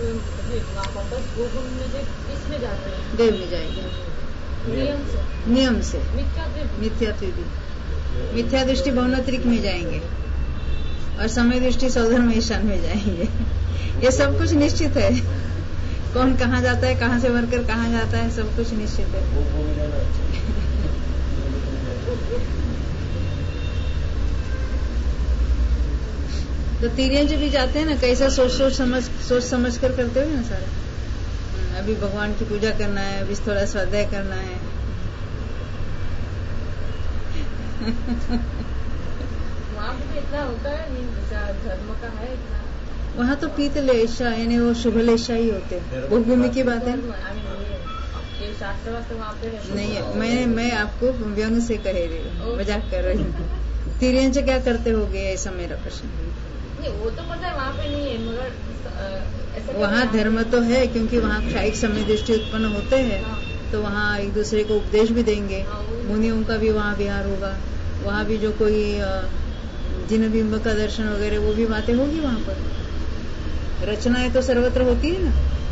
देव में जाएगा नियम से। मिथ्यात्व भी, मिथ्या दृष्टि भवनात्रिक में जाएंगे और समय दृष्टि सौधर्म ईशान में जाएंगे। ये सब कुछ निश्चित है, कौन कहाँ जाता है, कहाँ से मरकर कहाँ जाता है, सब कुछ निश्चित है। तो तिर्यंच भी जाते हैं ना, कैसा सोच समझ कर करते हुए ना सारा। अभी भगवान की पूजा करना है, अभी थोड़ा स्वाध्याय करना है। वहाँ पे इतना होता है नहीं, धर्म का है इतना। वहाँ तो पीतलेशा यानी वो शुभलेशा ही होते हैं। भूमि की बात है शास्त्र वास्त्र वहाँ पे नहीं है। मैं आपको व्यंग से कह रही हूँ, मजाक कर रही हूँ। तिर्यंच क्या करते होगे, ऐसा मेरा प्रश्न। नहीं, वो तो पता है वहाँ पे नहीं है, मगर वहाँ धर्म तो है, क्योंकि वहाँ क्षायिक समय दृष्टि उत्पन्न होते हैं। हाँ। तो वहाँ एक दूसरे को उपदेश भी देंगे। मुनियों का भी वहाँ विहार होगा। वहाँ भी जो कोई जिन बिंब का दर्शन वगैरह वो भी बातें होगी वहाँ पर। रचनाएं तो सर्वत्र होती है ना।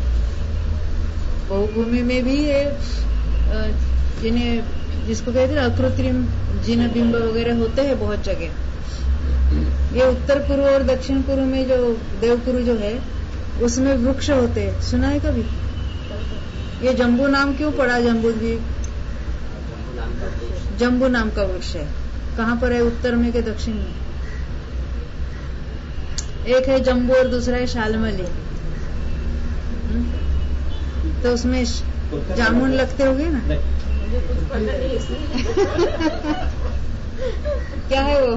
बहुभूमि में भी है, जिन्हें जिसको कहते हैं अकृत्रिम जिन बिंब वगैरह होते हैं बहुत जगह। ये उत्तर पूर्व और दक्षिण पूर्व में जो देवपुरु जो है उसमें वृक्ष होते हैं, सुना है कभी? ये जम्बू नाम क्यों पड़ा? जम्बूद्वीप जम्बू नाम का वृक्ष है। कहाँ पर है? उत्तर में के दक्षिण में? एक है जम्बू और दूसरा है शालमली। तो उसमें जामुन लगते होंगे ना? मुझे कुछ पता नहीं इसमें। क्या है वो?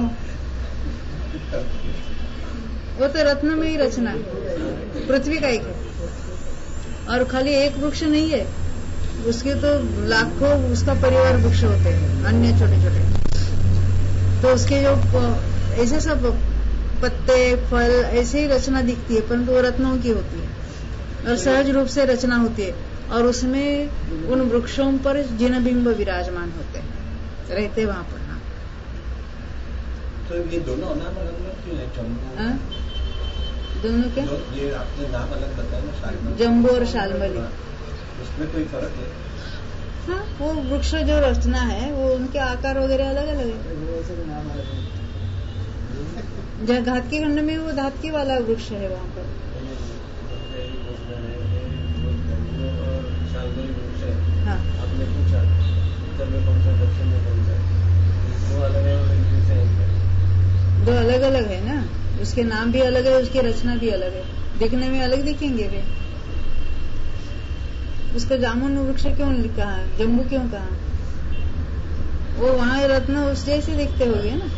वो तो रत्न में ही रचना पृथ्वी का एक है। और खाली एक वृक्ष नहीं है, उसके तो लाखों उसका परिवार वृक्ष होते हैं, अन्य छोटे छोटे। तो उसके जो ऐसे सब पत्ते फल ऐसे ही रचना दिखती है, परंतु वो रत्नों की होती है और सहज रूप से रचना होती है। और उसमें उन वृक्षों पर जिन बिंब विराजमान होते हैं, रहते वहां पर। हाँ, तो ये दोनों नाम अलग क्यों है? दोनों क्या? ये आपने नाम अलग बताया ना, शालमली। जम्बू और शालमली, उसमें कोई फर्क है? हाँ, वो वृक्ष जो रचना है वो उनके आकार वगैरह अलग अलग है। जहाँ घातकी खंड में वो धातकी वाला वृक्ष है वहाँ पर। हाँ, आपने पूछा उत्तर में कौन सा, दक्षिण में कौन सा? दो अलग है और एक दूसरे है। दो अलग अलग है ना, उसके नाम भी अलग है, उसकी रचना भी अलग है, दिखने में अलग दिखेंगे वे। उसको जामुन वृक्ष क्यों लिखा है, जम्बू क्यों कहा? वो वहाँ रत्न उस जैसे दिखते होंगे ना।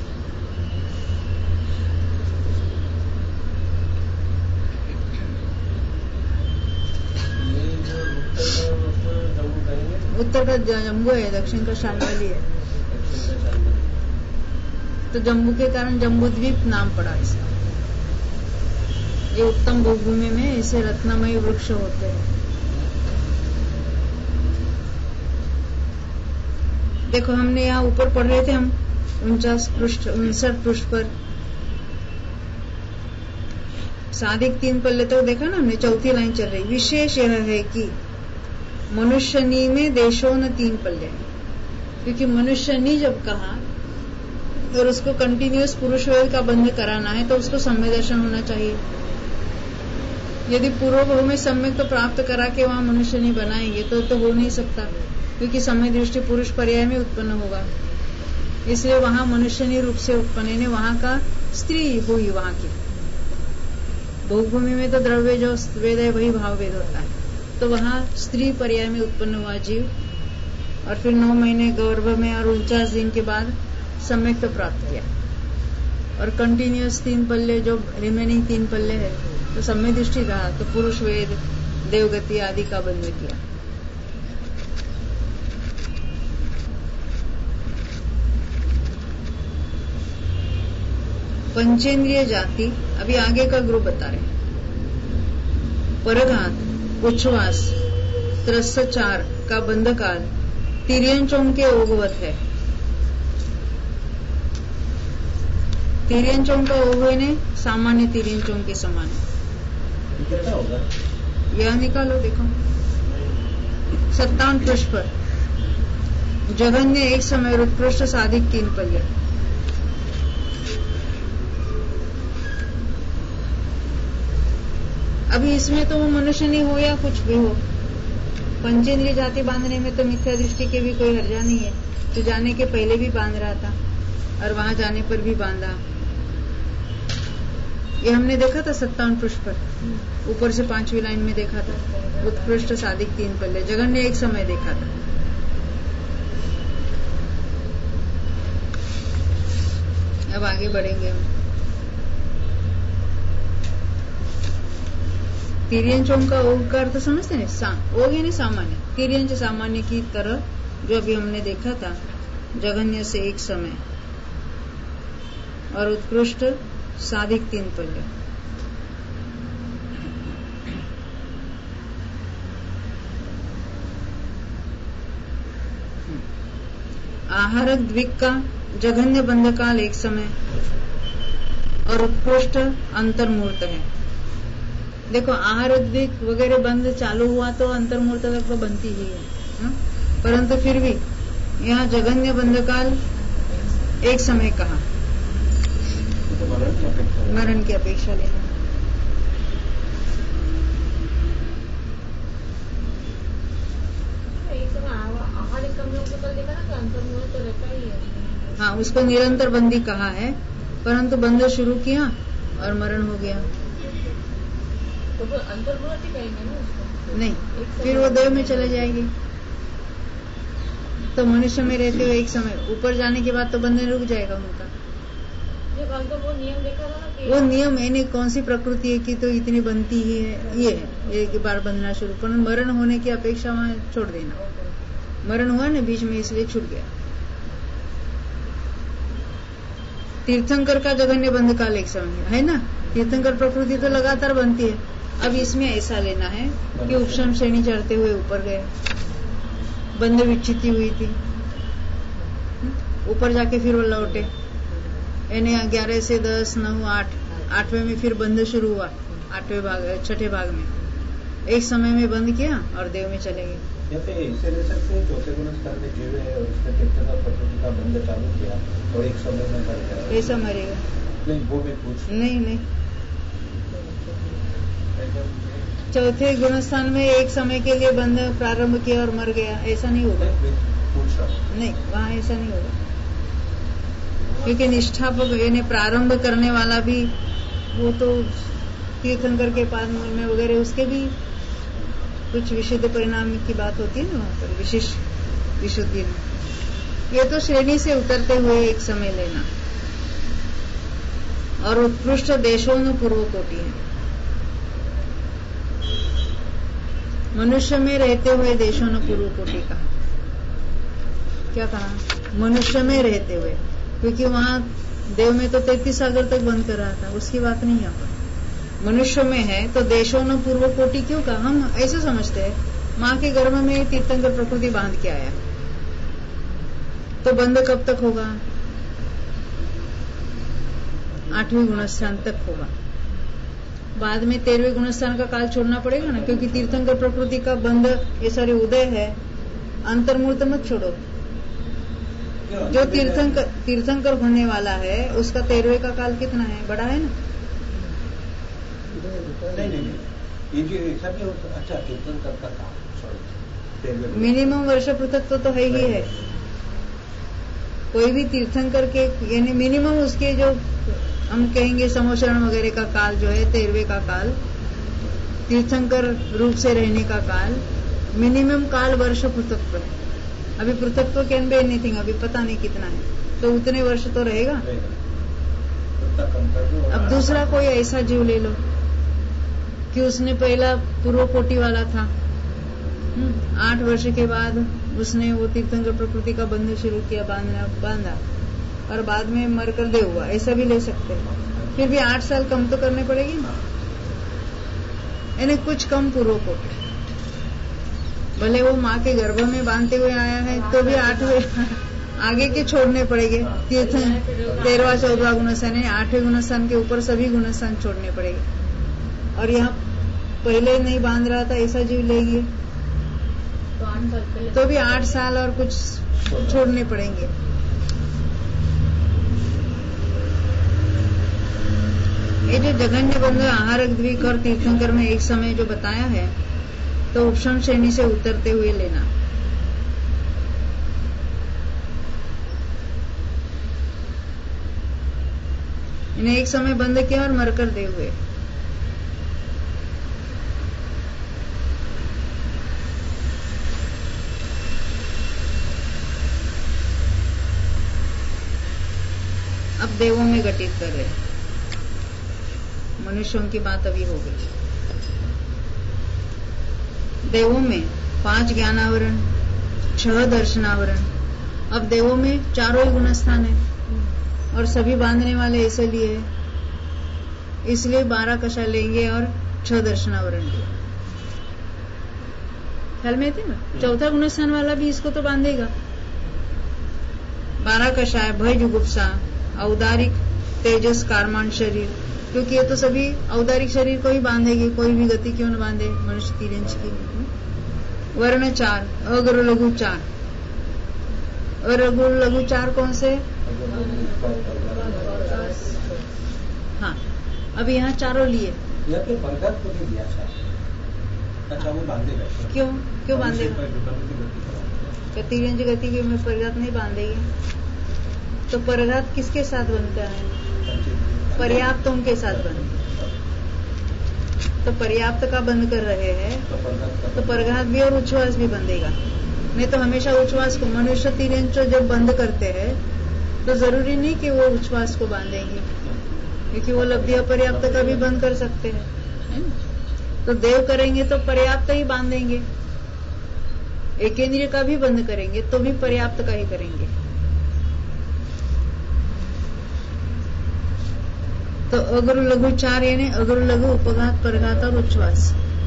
उत्तर का जम्बू है, दक्षिण का शालमली है। तो जम्बू के कारण जम्बूद्वीप नाम पड़ा इसका। ये उत्तम भूभूमि में ऐसे रत्नमय वृक्ष होते हैं। देखो, हमने यहाँ ऊपर पढ़ रहे थे हम 59 पृष्ठ पर साधिक 3 पल्ले तो देखा ना हमने, चौथी लाइन चल रही। विशेष यह है कि मनुष्यनी में देशो न 3 पल्ले, क्योंकि मनुष्यनी जब कहा और उसको कंटिन्यूअस पुरुष वेद का बंध कराना है तो उसको सम्य दर्शन होना चाहिए। यदि पूर्व भाव में सम्यक तो प्राप्त करा के वहां मनुष्यनी बनाएंगे तो हो नहीं सकता, क्योंकि समय दृष्टि पुरुष पर्याय में उत्पन्न होगा। इसलिए वहां मनुष्यनी रूप से उत्पन्न है, वहां का स्त्री हुई वहां की। भोगभूमि में तो द्रव्य जो वेद है वही भाव वेद होता है, तो वहां स्त्री पर्याय में उत्पन्न हुआ जीव, और फिर 9 महीने गर्भ में और 49 दिन के बाद सम्यक तो प्राप्त किया। और कंटिन्यूअस 3 पल्ले जो रिमेनिंग 3 पल्ले है तो सम्य दृष्टि रहा, तो पुरुष वेद देवगति आदि का बंध किया। पंचेंद्रिय जाति, अभी आगे का ग्रुप बता रहे। परघात, उच्छ्वास, त्रस्चार का बंधकाल तिर्यंचों के ओघवत है। तिर्यंचों का ओघ ने सामान्य तिर्यंचों के समान है। कितना होगा? यह निकालो, देखो 57 पृष्ठ पर जघन्य एक समय उत्कृष्ट साधिक 3 पल्ले। अभी इसमें तो वो मनुष्य नहीं हो या कुछ भी हो, पंचेंद्रिय जाति बांधने में तो मिथ्या दृष्टि के भी कोई हर्जा नहीं है। तो जाने के पहले भी बांध रहा था और वहां जाने पर भी बांधा। ये हमने देखा था 57 पृष्ठ पर, ऊपर से 5वीं लाइन में देखा था। उत्कृष्ट साधिक 3 पल्ले जगन्य एक समय देखा था। अब आगे बढ़ेंगे हम। तिर्यंचों का ओग का अर्थ समझते हैं? ओग यानी सामान्य, तिर्यंच सामान्य की तरह जो अभी हमने देखा था, जगन्य से एक समय और उत्कृष्ट साधिक 3 पल्ले। आहारक द्विक का जघन्य बंध काल एक समय और उत्कृष्ट अंतर्मूर्त है। देखो आहारक द्विक वगैरह बंध चालू हुआ तो अंतर्मूर्त तक तो बनती ही है, परंतु फिर भी यहाँ जघन्य बंध काल एक समय कहा, मरण की अपेक्षा लेना। हाँ, उसको निरंतर बंदी कहा है, परंतु बंद शुरू किया और मरण हो गया तो अंतर्मूर्ति कहेंगे ना उसको? नहीं, फिर वो देव में चले जाएगी। तो मनुष्य में रहते हुए एक समय, ऊपर जाने के बाद तो बंधन रुक जाएगा उनका। तो वो नियम देखा था ना कि वो नियम यानी कौन सी प्रकृति है कि तो इतनी बनती ही है, ये है एक बार बंधना शुरू, पर मरण होने की अपेक्षा वहां छोड़ देना। मरण हुआ ना बीच में, इसलिए छूट गया। तीर्थंकर का जघन्य बंध काल एक समय है ना। तीर्थंकर प्रकृति तो लगातार बनती है। अब इसमें ऐसा लेना है कि उपशम श्रेणी चढ़ते हुए ऊपर गए, बंध विच्छिति हुई थी, ऊपर जाके फिर वो लौटे, यानी 11 से 10, 9, 8, 8वें में फिर बंध शुरू हुआ, 8वें भाग 6ठे भाग में एक समय में बंद किया और देव में चले गए। ऐसे ले सकते हैं, चौथे गुणस्तर में जीव है और उसने तीर्थंकर प्रकृति का बंध चालू किया और एक समय में मर गया, ऐसा मरेगा? नहीं, वो भी पूछ नहीं, चौथे गुणस्थान में एक समय के लिए बंध प्रारंभ किया और मर गया, ऐसा नहीं होगा। पूछ रहा नहीं, वहाँ ऐसा नहीं होगा, क्योंकि निष्ठापक यानी प्रारंभ करने वाला भी वो तो तीर्थंकर के पाद में वगैरह उसके भी कुछ विशुद्ध परिणाम की बात होती है ना, वहाँ पर विशिष्ट विशुद्धि में। ये तो श्रेणी से उतरते हुए एक समय लेना। और उत्कृष्ट देशों में पूर्व कोटि है, मनुष्य में रहते हुए देशों ने पूर्व कोटि कहा। क्या कहा? मनुष्य में रहते हुए, क्योंकि वहां देव में तो 33 सागर तक बंद कर रहा था, उसकी बात नहीं यहाँ पर। मनुष्य में है तो देशों ने पूर्व कोटि क्यों कहा? हम ऐसे समझते हैं माँ के गर्भ में तीर्थंकर प्रकृति बांध के आया, तो बंद कब तक होगा? 8वें गुणस्थान तक होगा। बाद में 13वें गुणस्थान का काल छोड़ना पड़ेगा ना, क्योंकि तीर्थंकर प्रकृति का बंध ये सारे उदय है, अंतर्मूर्त मत छोड़ो। जो तीर्थंकर होने वाला है उसका 13वें का काल कितना है? बड़ा है ना। नहीं, ये जो ऐसा नहीं होता। अच्छा, तीर्थंकर का काल मिनिमम वर्ष पृथक तो है ही है। कोई भी तीर्थंकर के यानी मिनिमम उसके जो हम कहेंगे समोचरण वगैरह का काल जो है 13वें का काल, तीर्थंकर रूप से रहने का काल, मिनिमम काल वर्ष पृथक्व है। अभी पृथक्व कैन बी एनीथिंग, अभी पता नहीं कितना है, तो उतने वर्ष तो रहेगा। अब दूसरा कोई ऐसा जीव ले लो कि उसने पहला पूर्व कोटि वाला था, 8 वर्ष के बाद उसने वो तीर्थंकर प्रकृति का बंध शुरू किया, बांधा और बाद में मरकर दे हुआ, ऐसा भी ले सकते हैं। फिर भी 8 साल कम तो करने पड़ेगी ना, यानी कुछ कम पूर्व कोटि। भले वो माँ के गर्भ में बांधते हुए आया है तो भी 8वें आगे के छोड़ने पड़ेंगे। 13वां 14वां गुणस्थान है, 8वें गुणस्थान के ऊपर सभी गुणस्थान छोड़ने पड़ेंगे। और यहाँ पहले नहीं बांध रहा था ऐसा जीव लेगी तो भी 8 साल और कुछ छोड़ने पड़ेंगे। ये जो जघन्य बंध आहारक द्विक और तीर्थंकर में एक समय जो बताया है, तो उपशम श्रेणी से उतरते हुए लेना। इन्हें एक समय बंद किया और मरकर देव हुए। अब देवों में घटित कर रहे, मनुष्यों की बात अभी हो गई। देवों में 5 ज्ञानावरण, 6 दर्शनावरण। अब देवों में चारों ही गुणस्थान है और सभी बांधने वाले इसलिए है, इसलिए 12 कषा लेंगे और 6 दर्शनावरण लिए। ख्याल में थे ना, चौथा गुणस्थान वाला भी इसको तो बांधेगा। 12 कषाय, भय, जुगुप्सा, औदारिक, तेजस, कारमान शरीर, क्योंकि ये तो सभी औदारिक शरीर को ही बांधेगी, कोई भी गति क्यों न बांधे मनुष्य 3 इंच की। वर्ण 4, अगुरु लघु 4। और अगुरु लघु 4 कौन से? हाँ, अब यहाँ चारों लिए। बरगद को भी दिया था। अच्छा, वो बांधेगा क्यों बांधेगा? तो 3 इंच गति के में परघात नहीं बांधेगी तो परघात किसके साथ बनता है? पर्याप्तों के साथ बनता। तो पर्याप्त का बंद कर रहे हैं तो परघात भी और उच्छ्वास भी बंधेगा। नहीं तो हमेशा उच्छ्वास को मनुष्य 3 इंच जब बंद करते हैं तो जरूरी नहीं कि वो उच्छ्वास को बांधेंगे, क्योंकि वो लब्धि अपर्याप्त का भी बंद कर सकते हैं, है ना? तो देव करेंगे तो पर्याप्त ही बांधेंगे, एकेंद्रिय का भी बंद करेंगे तो भी पर्याप्त का ही करेंगे। तो अगुरु लघु 4 यानी अगुरु लघु, उपघात, परघात और उच्छ्वास।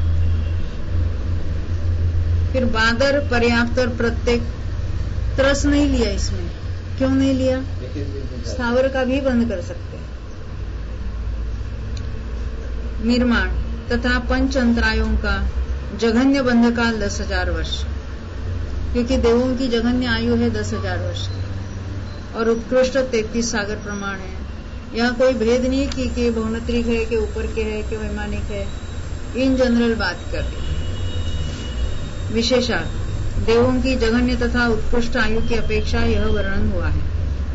फिर बादर, पर्याप्त और प्रत्येक। त्रस नहीं लिया इसमें। क्यों नहीं लिया? स्थावर का भी बंद कर सकते हैं। निर्माण तथा पंच अंतरायों का जघन्य बंध काल 10,000 वर्ष, क्योंकि देवों की जघन्य आयु है 10,000 वर्ष और उत्कृष्ट 33 सागर प्रमाण है। यहाँ कोई भेद नहीं कि भौनत्रिक है, कि ऊपर के है, कि वैमानिक है। इन जनरल बात कर रही। विशेषार्थ देवों की जघन्य तथा उत्कृष्ट आयु की अपेक्षा यह वर्णन हुआ है।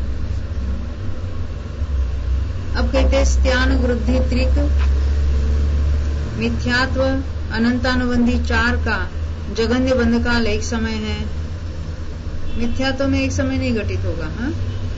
अब कहते स्त्यान वृद्धि त्रिक मिथ्यात्व अनंतानुबंधी 4 का जघन्य बंध काल एक समय है। मिथ्यात्व में एक समय नहीं घटित होगा। हाँ,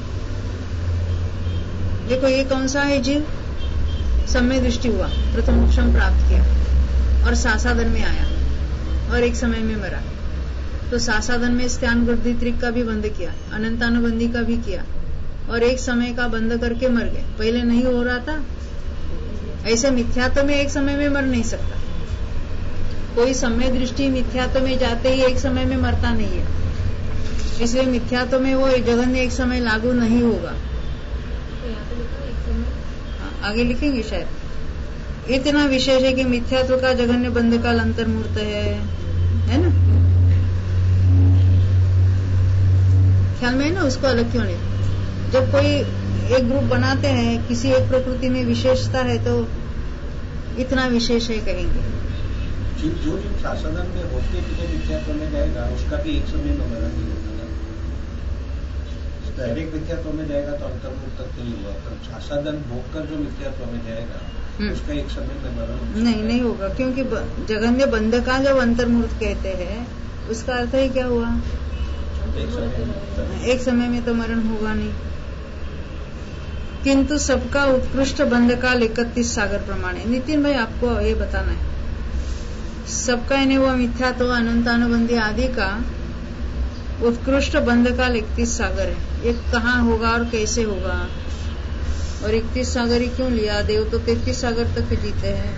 देखो ये कौन सा है जीव? समय दृष्टि हुआ, प्रथम मोक्षम प्राप्त किया और सासादन में आया और एक समय में मरा। तो सासादन में स्त्यान वृद्धि त्रिक का भी बंद किया, अनंतानुबंधी का भी किया और एक समय का बंद करके मर गए। पहले नहीं हो रहा था। ऐसे मिथ्यात्व में एक समय में मर नहीं सकता। कोई समय दृष्टि मिथ्यात्व में जाते ही एक समय में मरता नहीं है, इसलिए मिथ्यात्व में वो जघन्य एक समय लागू नहीं होगा। आगे लिखेंगे शायद। इतना विशेष है कि मिथ्यात्व का जघन्य बंध काल अंतर्मूर्त है ना? ख्याल में है ना? उसको अलग क्यों नहीं? जब कोई एक ग्रुप बनाते हैं, किसी एक प्रकृति में विशेषता है तो इतना विशेष है कहेंगे। जो शासनन में होते जो मिथ्यात्व में जाएगा उसका भी एक समय में मरण नहीं होगा। डायरेक्ट मिथ्यात्व में जाएगा तो अंतर्मुक्त तक नहीं हुआ, पर शासनन भोग कर जो मिथ्यात्व में जाएगा उसका एक समय में मरण नहीं होगा, क्योंकि जघन्य बंध का जब अंतर्मूर्त कहते हैं उसका अर्थ ही क्या हुआ? एक समय में तो मरण होगा नहीं। किंतु सबका उत्कृष्ट बंध काल 31 सागर प्रमाण है। नितिन भाई आपको ये बताना है, सबका इन्हें हुआ मिथ्यात्व अनंतानुबंधी आदि का उत्कृष्ट बंध काल 31 सागर है। ये कहाँ होगा और कैसे होगा? और 31 सागर ही क्यों लिया? देव तो 33 सागर तक जीते हैं,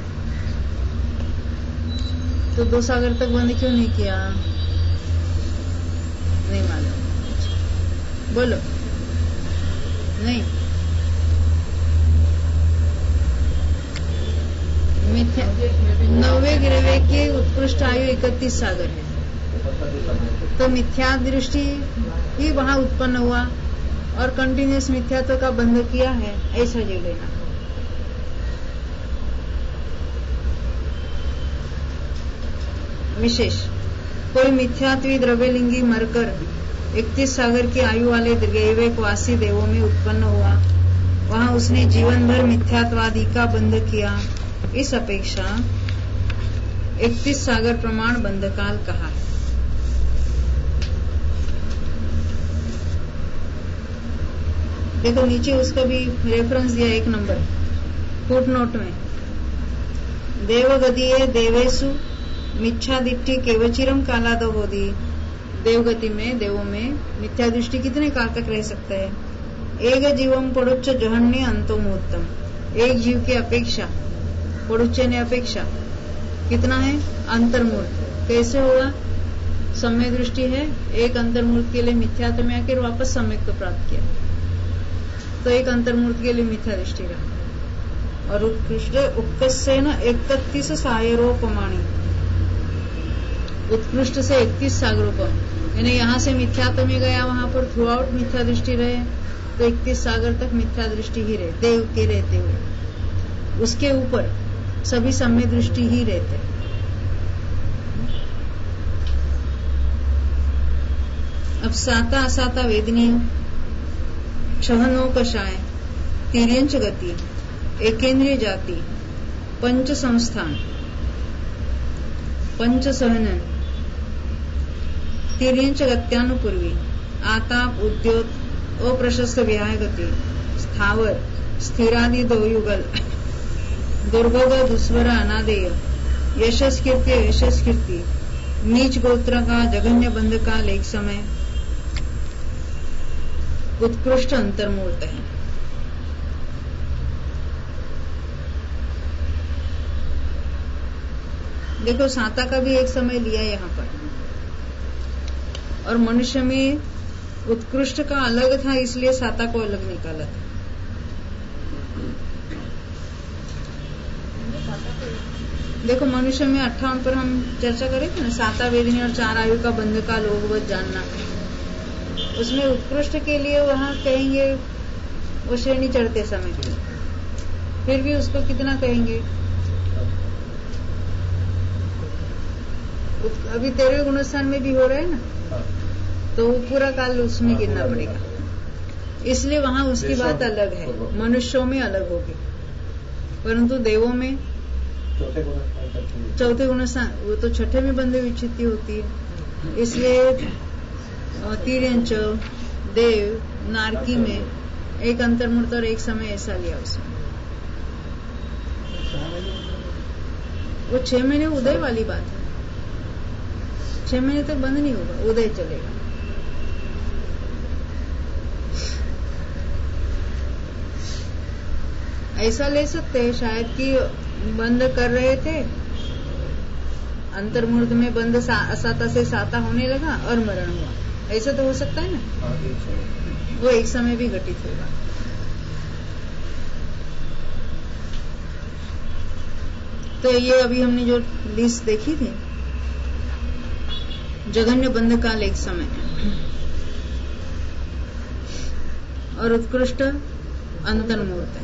तो 2 सागर तक बंद क्यों नहीं किया? नहीं मालूम, बोलो। नहीं, मिथ्या 9वें ग्रह की उत्कृष्ट आयु 31 सागर है, तो मिथ्या दृष्टि ही वहां उत्पन्न हुआ और कंटिन्यूस मिथ्यात्व का बंध किया है, ऐसा जो लेना। विशेष कोई मिथ्यात्वी द्रव्यलिंगी मरकर 31 सागर की आयु वाले दीर्घायुवेकवासी देवों में उत्पन्न हुआ वहां उसने जीवन भर मिथ्यात्वादी का बंध किया। इस अपेक्षा 31 सागर प्रमाण बंधकाल कहा है। देखो नीचे उसका भी रेफरेंस दिया 1 नंबर फुटनोट में। देवगतिये देवेशु मिथ्यादिष्टि केवचिरम कालाद होदी। देवगति में, देवों में मिथ्या दृष्टि कितने काल तक रह सकता है? एक जीवम पड़ुच्च जहन्य अंतोमोत्तम। एक जीव की अपेक्षा, पड़ुच्च ने अपेक्षा कितना है? अंतर्मूर्त। कैसे होगा? सम्यक दृष्टि है, एक अंतर्मूर्त के लिए मिथ्यात्व में आकर वापस सम्यक को प्राप्त किया, तो एक अंतर्मूर्त के लिए मिथ्या दृष्टि रहा। और उत्कृष्ट उत्कर्षेण 31 सागरोपमाणी। उत्कृष्ट से 31 सागरोपम, यानी यहाँ से मिथ्यात्व में गया, वहां पर थ्रू आउट मिथ्या दृष्टि रहे, तो 31 सागर तक मिथ्या दृष्टि ही रहे, देव के रहते हुए। उसके ऊपर सभी सम्यक दृष्टि ही रहते। अब साता असाता वेदनीय, छहनो कषाय, तिर्यंच गति, एकेंद्रिय जाति, पंच संस्थान, पंच सहनन, तिर्यंच गत्यानुपूर्वी, आताप, उद्योत, अप्रशस्त व्याय गति, स्थावर, स्थिरादि 2 युगल, दुर्भोग, दुस्वर, अनादेय, यशस्कीर्ति, यशस्कीर्ति, नीच गोत्र का जघन्य बंध काल एक समय, उत्कृष्ट अंतर्मूर्त है। देखो साता का भी एक समय लिया यहाँ पर, और मनुष्य में उत्कृष्ट का अलग था, इसलिए साता को अलग निकाला था। देखो मनुष्य में 58 पर हम चर्चा करें थे ना, साता वेदनी और 4 आयु का बंध का लोकवत जानना। उसमें उत्कृष्ट के लिए वहां कहेंगे वो श्रेणी चढ़ते समय, फिर भी उसको कितना कहेंगे? अभी 13वें गुणस्थान में भी हो रहा है ना, तो वो पूरा काल उसमें गिनना पड़ेगा, इसलिए वहां उसकी बात अलग है। मनुष्यों में अलग होगी, परंतु देवों में चौथे गुणस्थान, वो तो छठे में बंधे विच्छित्ति होती है, इसलिए तिर्यंच, देव, नारकी में एक अंतर्मूर्त और एक समय ऐसा लिया उसमें। वो 6 महीने उदय वाली बात है, 6 महीने तक बंद नहीं होगा, उदय चलेगा। ऐसा ले सकते हैं शायद कि बंद कर रहे थे, अंतर्मूर्त में बंद असाता से साता होने लगा और मरण हुआ, ऐसा तो हो सकता है ना, वो एक समय भी घटित होगा। तो ये अभी हमने जो लिस्ट देखी थी, जघन्य बंध काल एक समय और उत्कृष्ट अंतर्मूर्त है।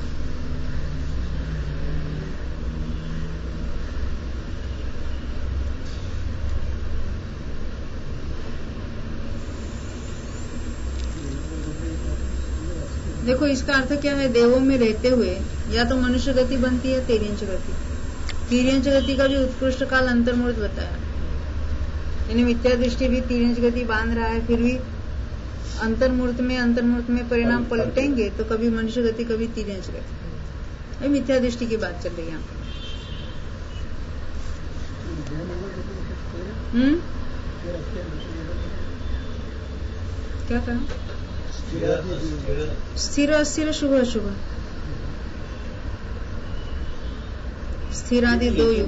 देखो इसका अर्थ क्या है? देवों में रहते हुए या तो मनुष्य गति बनती है, तिर्यंच गति। तिर्यंच गति का भी उत्कृष्ट काल अंतर्मूर्त बताया, यानी मिथ्या दृष्टि भी तिर्यंच गति बांध रहा है, फिर भी अंतर्मूर्त में परिणाम पलटेंगे, तो कभी मनुष्य गति कभी तिर्यंच गति। मिथ्या दृष्टि की बात चल रही है यहाँ पर। क्या कहा? स्थिर अस्थिर शुभ अशुभ, स्थिरादि 2 युग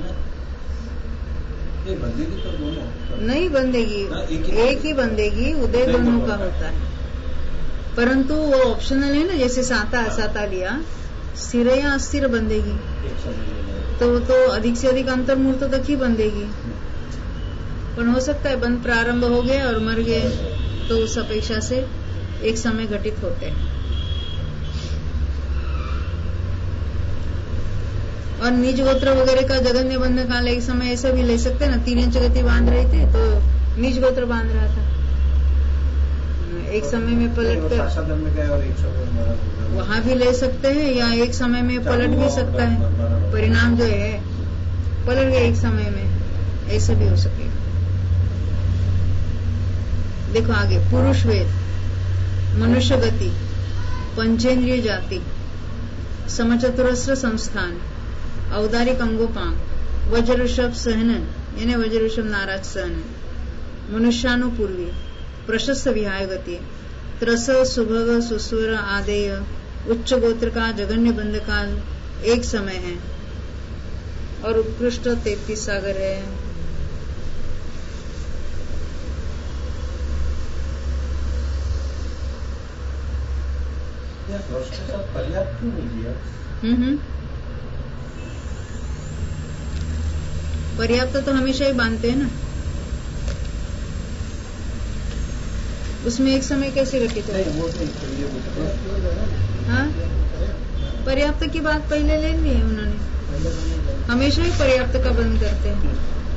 नहीं बंदेगी, एक ही बंदेगी, उदय दोनों का होता है, परंतु वो ऑप्शनल है ना, जैसे साता असाता लिया, स्थिर या अस्थिर बंदेगी, तो अधिक से अधिक अंतर्मूर्त तक ही बंदेगी। पर हो सकता है बंद प्रारंभ हो गए और मर गए, तो उस अपेक्षा से एक समय घटित होते हैं। और निज गोत्र वगैरह का जघन्य बंध काल एक समय ऐसा भी ले सकते हैं ना, तिर्यंच गति बांध रहे थे तो निज गोत्र बांध रहा था, एक समय में पलट कर वहां भी ले सकते हैं या एक समय में पलट भी सकता है। परिणाम जो है पलट गया एक समय में, ऐसे भी हो सकेगा। देखो आगे, पुरुष वेद, मनुष्य गति, पंचेंद्रिय जाति, समचतुरस्र संस्थान, औदारिक अंगोपांग, वज्र ऋषभ सहनन यानी वज्र ऋषभ नाराज सहनन, मनुष्यानुपूर्वी, प्रशस्त विहाय गति, त्रस सुभग सुस्वर आदेय, उच्च गोत्र का जगन्य बंध काल एक समय है और उत्कृष्ट 33 सागर है। पर्याप्त क्यों नहीं दिया? पर्याप्त तो हमेशा ही बांधते हैं ना, उसमें एक समय कैसे रखे थे? हाँ, पर्याप्त की बात पहले ले ली है उन्होंने, हमेशा ही पर्याप्त का बंद करते हैं।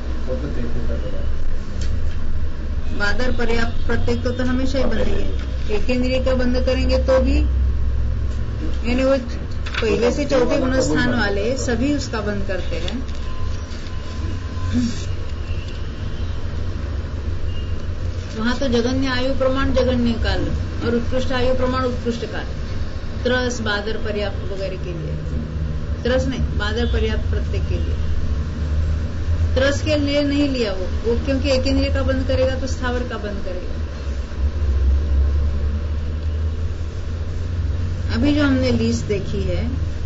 बादर पर्याप्त प्रत्येक तो हमेशा ही बंदेंगे, एक इंद्रिय का बंद करेंगे तो भी, यानी वो पहले से चौथे गुण स्थान वाले सभी उसका बंद करते हैं। वहां तो जगन्य आयु प्रमाण जगन्य काल और उत्कृष्ट आयु प्रमाण उत्कृष्ट काल, त्रस बादर पर्याप्त वगैरह के लिए, त्रस नहीं बादर पर्याप्त प्रत्येक के लिए, त्रस के लिए नहीं लिया वो क्योंकि एक इंद्रिय का बंद करेगा तो स्थावर का बंद करेगा। अभी जो हमने लिस्ट देखी है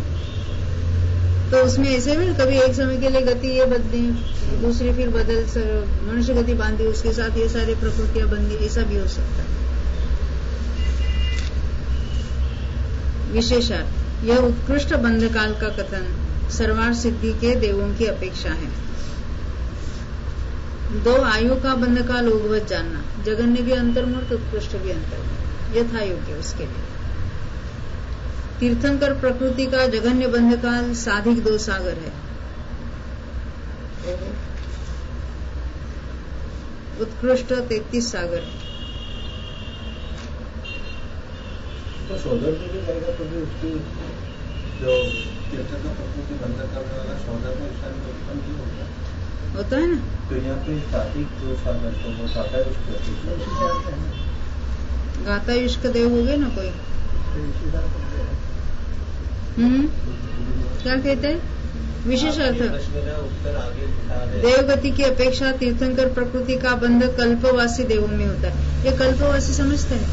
तो उसमें ऐसे भी कभी एक समय के लिए गति ये बदली, दूसरी फिर बदल मनुष्य गति बांधी, उसके साथ ये सारी प्रकृतियां बंदी, ऐसा भी हो सकता है। विशेषार्थ, यह उत्कृष्ट बंध काल का कथन सर्वार्थ सिद्धि के देवों की अपेक्षा है। दो आयु का बंध काल उगवत जानना, जगन्य भी अंतर्मूर्त, उत्कृष्ट भी अंतर्मूर्त, यथा योग्य उसके लिए। तीर्थंकर प्रकृति का जगन्य बंध काल साधिक 2 सागर है, उत्कृष्ट 33 सागर है। तो सौदर में भी करेगा तो भी उसकी जो तीर्थंकर प्रकृति बंध करने वाला सौदर में उत्पन्न क्यों होता है ना? तो यहाँ पे साधिक 2 सागर, तो वो सागर गाता युष्क देव हो गए ना कोई, क्या कहते हैं? विशेष अर्थ, देवगति की अपेक्षा तीर्थंकर प्रकृति का बंध कल्पवासी देवों में होता है। ये कल्पवासी समझते हैं?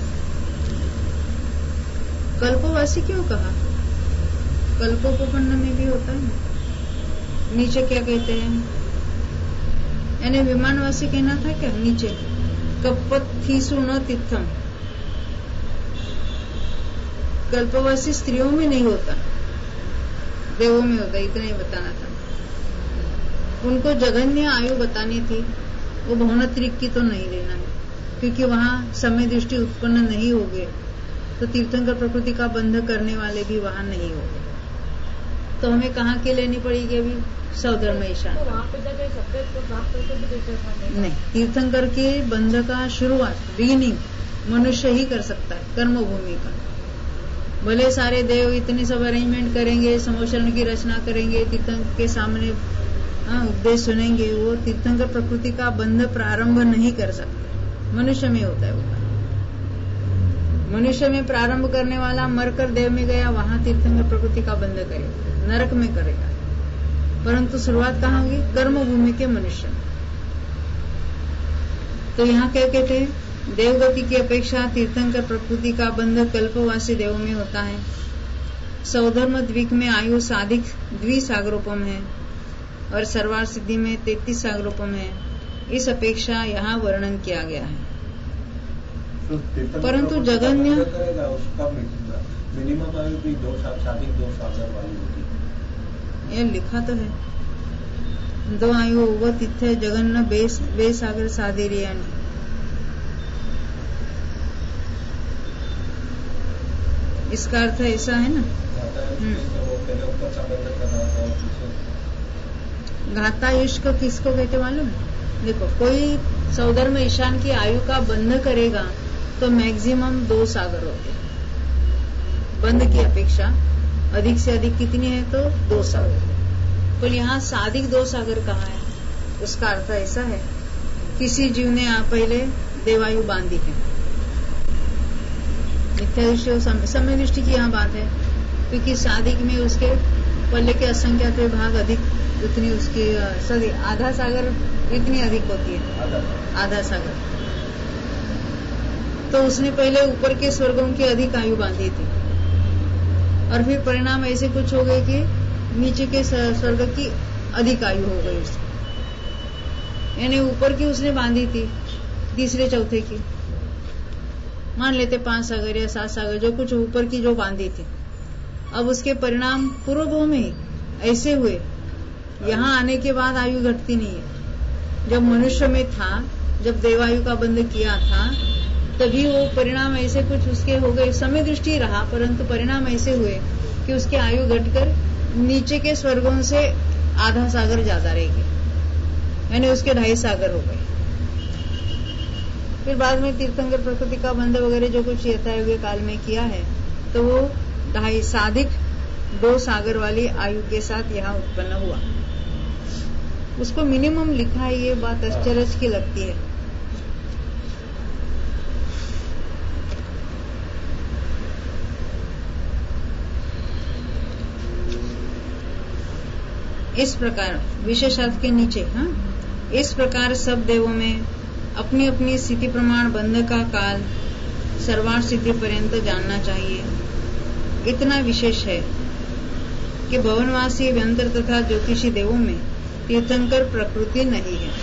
कल्पवासी क्यों कहा? कल्पोपन्न में भी होता है। नीचे क्या कहते हैं? यानी विमानवासी कहना था क्या? नीचे कपत्थीसु न तीर्थम, कल्पवासी स्त्रियों में नहीं होता, देवों में होता, इतना ही बताना था। उनको जगन्य आयु बतानी थी, वो भवनत्रिक की तो नहीं लेना है, क्योंकि वहां समय दृष्टि उत्पन्न नहीं हो गए तो तीर्थंकर प्रकृति का बंध करने वाले भी वहां नहीं हो गए, तो हमें कहाँ की लेनी पड़ेगी? अभी सौधर्म ईशान। तो वहाँ पे जाके सब नहीं, तीर्थंकर के बंध का शुरुआत बिगिनिंग मनुष्य ही कर सकता है, कर्मभूमि का। भले सारे देव इतनी सब अरेंजमेंट करेंगे, समोचरण की रचना करेंगे, तीर्थंकर के सामने उपदेश सुनेंगे, वो तीर्थंकर प्रकृति का बंध प्रारंभ नहीं कर सकते, मनुष्य में होता है वो। मनुष्य में प्रारंभ करने वाला मरकर देव में गया, वहां तीर्थंकर प्रकृति का बंध करेगा, नरक में करेगा, परंतु शुरुआत कहाँ होगी? कर्मभूमि के मनुष्य। तो यहाँ क्या कहते हैं? देवगति की अपेक्षा तीर्थंकर प्रकृति का बंध कल्पवासी देवों में होता है। सौधर्म द्वीप में आयु साधिक 2 सागरोपम है और सर्वार्थ सिद्धि में 33 सागरोपम है। इस अपेक्षा यहाँ वर्णन किया गया है। परंतु जगन्य उसका मिनिमम आयु भी 2 साधिक 2 सागर वाली होती है। ये लिखा तो है 2 आयु वो तिथ्य जगन्य बे सागर साधेरियानी। इसका अर्थ ऐसा है ना, घातायुष्क किसको कहते मालूम? देखो, कोई सौधर्म ईशान की आयु का बंध करेगा तो मैक्सिमम 2 सागर होते हैं। बंध की अपेक्षा अधिक से अधिक कितनी है तो 2 सागर। तो यहाँ साधिक 2 सागर कहाँ है? उसका अर्थ ऐसा है, किसी जीव ने पहले देवायु बांधी है, मिथ्या दृष्टि और समय दृष्टि की यहाँ बात है, क्योंकि साधिक में उसके पल्ले के असंख्यात भाग अधिक, उतनी उसकी सदी आधा सागर इतनी अधिक होती है, आधा सागर। तो उसने पहले ऊपर के स्वर्गों की अधिक आयु बांधी थी, और फिर परिणाम ऐसे कुछ हो गए कि नीचे के स्वर्ग की अधिक आयु हो गई उसकी, यानी ऊपर की उसने बांधी थी तीसरे चौथे की, मान लेते 5 सागर या 7 सागर, जो कुछ ऊपर की जो बांधी थी। अब उसके परिणाम पूर्व भाव में ही ऐसे हुए, यहाँ आने के बाद आयु घटती नहीं है। जब मनुष्य में था, जब देवायु का बंध किया था, तभी वो परिणाम ऐसे कुछ उसके हो गए, समय दृष्टि रहा, परंतु परिणाम ऐसे हुए कि उसकी आयु घटकर नीचे के स्वर्गों से आधा सागर ज्यादा रहेगी, यानी उसके 2.5 सागर हो गए। फिर बाद में तीर्थंकर प्रकृति का बंध वगैरह जो कुछ यथायोग्य काल में किया है, तो वो 2.5 साधिक 2 सागर वाली आयु के साथ यहाँ उत्पन्न हुआ। उसको मिनिमम लिखा है, ये बात आश्चर्य की लगती है। इस प्रकार विशेषार्थ के नीचे, इस प्रकार सब देवों में अपनी अपनी स्थिति प्रमाण बंध का काल सर्वार्थ सिद्धि पर्यंत जानना चाहिए। इतना विशेष है कि भवनवासी व्यंतर तथा ज्योतिषी देवों में तीर्थंकर प्रकृति नहीं है।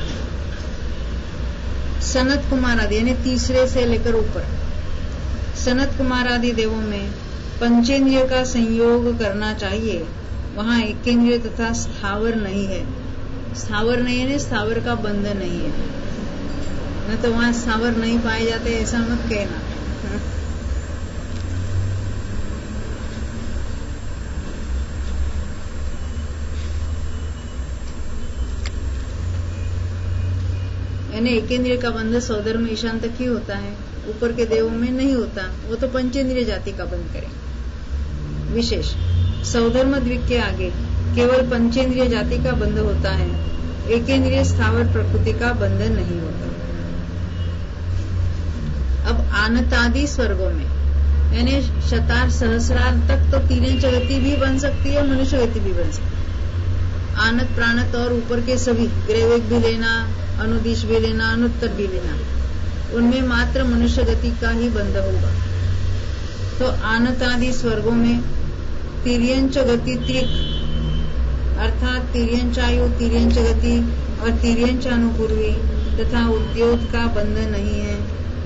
सनत कुमार आदि यानी तीसरे से लेकर ऊपर सनत कुमार आदि देवों में पंचेंद्रिय का संयोग करना चाहिए। वहां एकेंद्रिय तथा स्थावर नहीं है। स्थावर नहीं है, स्थावर का बंध नहीं है, न तो वहां स्थावर नहीं पाए जाते, ऐसा मत कहना। यानी एकेंद्रिय का बंध सौधर्म ईशान तक ही होता है, ऊपर के देवों में नहीं होता, वो तो पंचेंद्रिय जाति का बंध करें। विशेष सौधर्म द्विक के आगे केवल पंचेंद्रिय जाति का बंध होता है, एकेंद्रिय स्थावर प्रकृति का बंध नहीं होता। अब आनतादि स्वर्गों में यानी शतार सहस्रार तक तो तीर्यंच गति भी बन सकती है, मनुष्य गति भी बन सकती है। आनत प्राणत और ऊपर के सभी ग्रेवेग भी लेना, अनुदिश भी लेना, अनुत्तर भी लेना, उनमें मात्र मनुष्य गति का ही बंध होगा। तो आनतादि स्वर्गों में तिर्यंच गति त्रिक अर्थात तिर्यंचायु, तिर्यंच गति और तिर्यंच अनुपूर्वी तथा उद्योग का बंध नहीं है।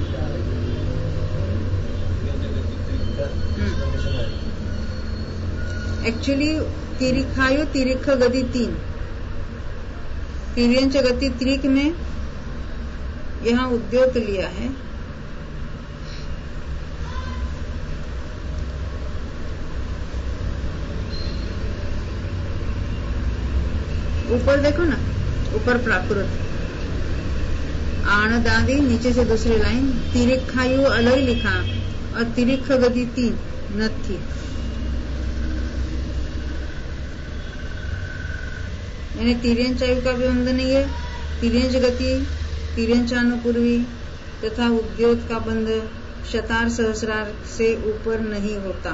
एक्चुअली तिरिखायु तिरिख गति 3, तिर्यंच गति त्रिक में यहाँ उद्योग लिया है। ऊपर देखो ना, ऊपर प्राकृत आणदादि, नीचे से दूसरी लाइन तिरिखायु अलग लिखा और तिरिख गति 3 नथी, यानी तिर्यंचायु का भी बंध नहीं है, तिर्यंच गति, तिर्यंचानुपूर्वी तथा उद्योग का बंध शतार सहस्रार से ऊपर नहीं होता।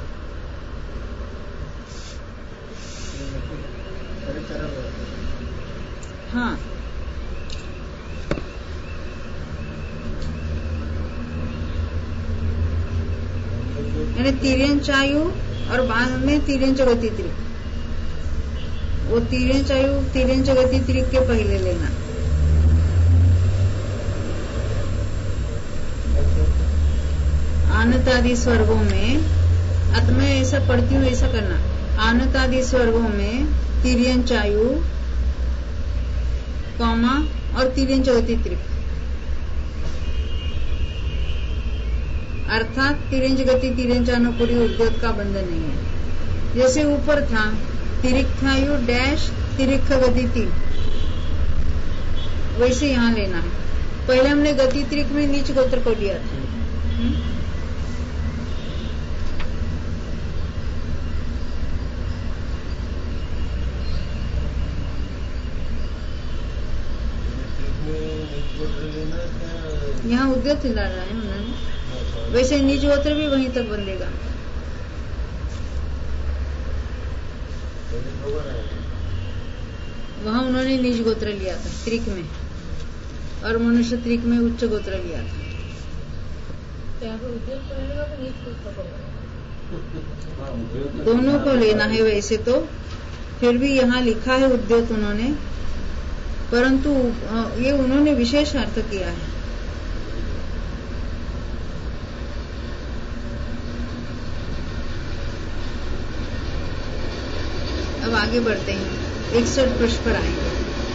हाँ, यानी तिर्यंचायु और बाद में तिर्यंच गति त्रिक, वो तिर्यंचायु तिर्यंच गति त्रिक के पहले लेना। आनतादि स्वर्गों में, मैं ऐसा पढ़ती हूँ, ऐसा करना। आनतादि स्वर्गों में तिर्यंचायु कौमा और तिर्यंच गति त्रिक अर्थात तिर्यंच गति तिर्यंचानुपूर्वी उद्योग का बंध नहीं है। जैसे ऊपर था तिरिखायु डैश तिरिख गति 3, वैसे यहाँ लेना है। पहले हमने गति त्रिक में नीच गोत्र को लिया था, यहाँ उद्योत दिला रहा है उन्होंने, वैसे निज गोत्र भी वहीं तक बंधेगा। वहाँ उन्होंने निज गोत्र लिया था त्रिक में, और मनुष्य त्रिक में उच्च गोत्र लिया था। यहाँ पे उद्योग पढ़ेगा तो नीच गोत्र पढ़ेगा, दोनों को लेना है वैसे तो, फिर भी यहाँ लिखा है उद्योत उन्होंने, परंतु ये उन्होंने विशेष अर्थ किया है। अब आगे बढ़ते हैं, 61 पृष्ठ पर आएंगे।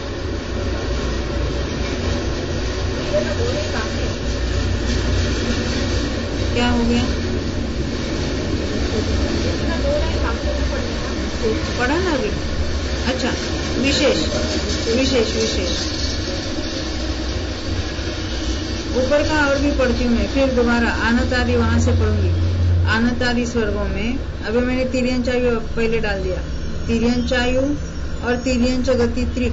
क्या हो गया? पढ़ा ना अभी? अच्छा, विशेष विशेष विशेष ऊपर का और भी पढ़ती हूँ मैं, फिर दोबारा आनत आदि वहां से पढ़ूंगी। आनत आदि स्वर्गों में अभी मैंने तिर्यंचायु पहले डाल दिया, तिर्यंचायु और तिर्यंच गति त्रिक,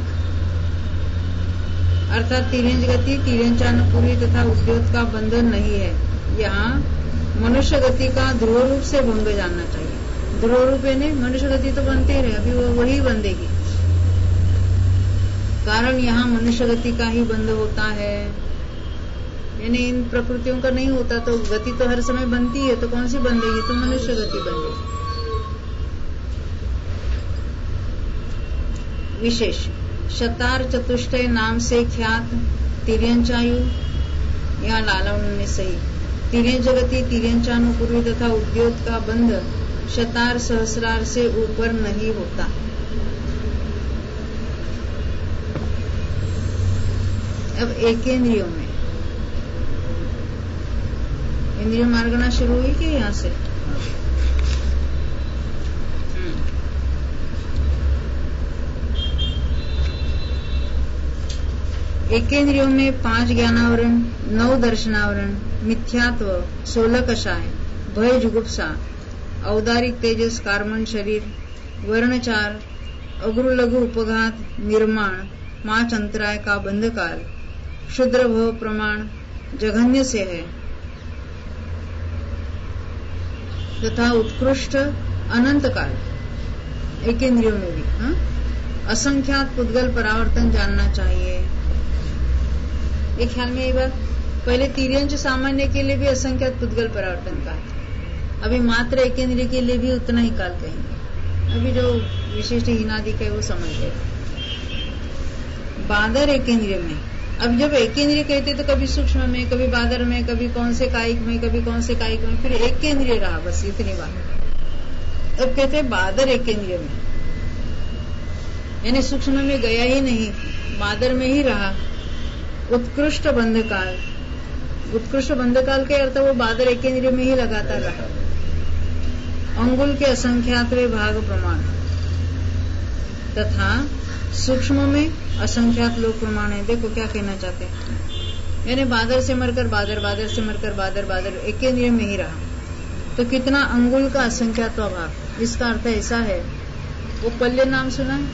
अर्थात तिर्यंच गति तिर्यंचानुपूर्वी तथा उद्योत का बंधन नहीं है। यहाँ मनुष्य गति का ध्रुव रूप से भंग जानना चाहिए। ध्रुव रूप यानी मनुष्य गति तो बनते ही रहे, अभी वो वही बंधेगी, कारण यहाँ मनुष्य गति का ही बंध होता है, यानी इन प्रकृतियों का नहीं होता। तो गति तो हर समय बनती है, तो कौन सी बंधेगी? तो मनुष्य गति बंधेगी। विशेष शतार चतुष्टय नाम से ख्यात तिर्यंचायु, यहाँ लाला उन्होंने सही, तिर्यंच गति तिर्यंचानुपूर्वी तथा उद्योग का बंध शतार सहस्रार से ऊपर नहीं होता। अब एकेंद्रियों में इंद्रिय मार्गना शुरू हुई कि यहाँ से? एकेंद्रियों में 5 ज्ञानावरण, 9 दर्शनावरण, मिथ्यात्व, 16 कषाय, भय जुगुप्सा, औदारिक तेजस, कार्मण शरीर, वर्णचार, अग्रु लघु उपघात, निर्माण, 5 अंतराय का बंधकाल, क्षुद्र भव प्रमाण जघन्य से है तथा उत्कृष्ट अनंत काल। एकेंद्रियों में भी असंख्यात पुद्गल परावर्तन जानना चाहिए। एक ख्याल में ये बात, पहले तिर्यंच सामान्य के लिए भी असंख्यात पुद्गल परावर्तन काल, अभी मात्र एकेंद्रिय के लिए भी उतना ही काल कहेंगे। अभी जो विशिष्ट हिनादि का है वो समझ गए। बादर एकेंद्रिय में, अब जब एकेंद्रिय कहते तो कभी सूक्ष्म में, कभी बादर में, कभी कौन से कायिक में, कभी कौन से कायिक में, फिर एक केंद्रीय रहा, बस इतनी बात। अब कहते हैं बादर एकेंद्रिय में, यानी सूक्ष्म में गया ही नहीं, बादर में ही रहा। उत्कृष्ट बंधकाल, उत्कृष्ट बंधकाल के अर्थ वो बादर एकेंद्रिय में ही लगातार रहा। अंगुल के असंख्यातवे भाग प्रमाण तथा सूक्ष्म में असंख्यात लोक प्रमाण है। देखो क्या कहना चाहते हैं, यानी बादर से मरकर बादर, बादर से मरकर बादर, बादर एकेंद्रिय में ही रहा, तो कितना अंगुल का असंख्यात भाग। इसका अर्थ ऐसा है, वो पल्ले नाम सुना है,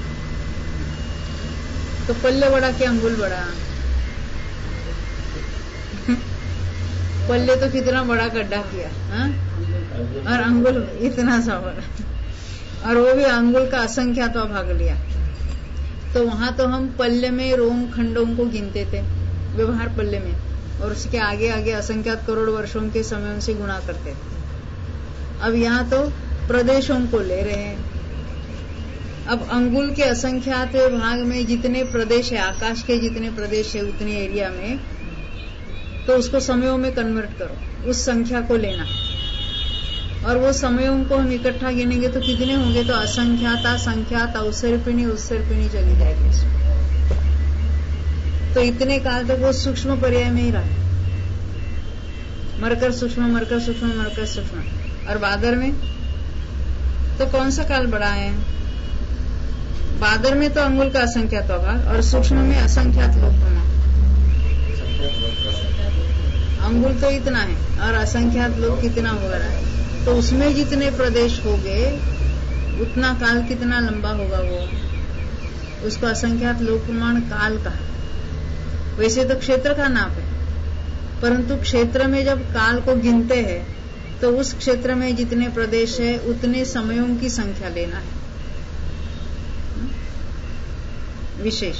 तो पल्ले बड़ा क्या अंगुल बड़ा? पल्ले तो कितना बड़ा गड्ढा किया, और अंगुल इतना सा बड़ा, और वो भी अंगुल का असंख्यात भाग लिया। तो वहां तो हम पल्ले में रोम खंडों को गिनते थे, व्यवहार पल्ले में, और उसके आगे आगे असंख्यात करोड़ वर्षों के समय से गुणा करते थे। अब यहाँ तो प्रदेशों को ले रहे हैं। अब अंगुल के असंख्यात भाग में जितने प्रदेश है, आकाश के जितने प्रदेश है उतने एरिया में, तो उसको समयों में कन्वर्ट करो, उस संख्या को लेना, और वो समयों को हम इकट्ठा गिनेंगे तो कितने होंगे? तो असंख्याता संख्यात अवसर्पिणी उत्सर्पिणी चली जाएगी। तो इतने काल तक वो सूक्ष्म पर्याय में ही रहा, मरकर सूक्ष्म, मरकर सूक्ष्म, मरकर सूक्ष्म। और बादर में तो कौन सा काल बड़ा है? बादर में तो अंगुल का असंख्यात भाग, और सूक्ष्म में असंख्यात लोक प्रमाण। अंगुल तो इतना है और असंख्यात लोग कितना हो रहा है, तो उसमें जितने प्रदेश हो गए उतना काल कितना लंबा होगा वो, उसको असंख्यात लोक प्रमाण काल कहा। वैसे तो क्षेत्र का नाप है, परंतु क्षेत्र में जब काल को गिनते हैं तो उस क्षेत्र में जितने प्रदेश है उतने समयों की संख्या लेना है विशेष।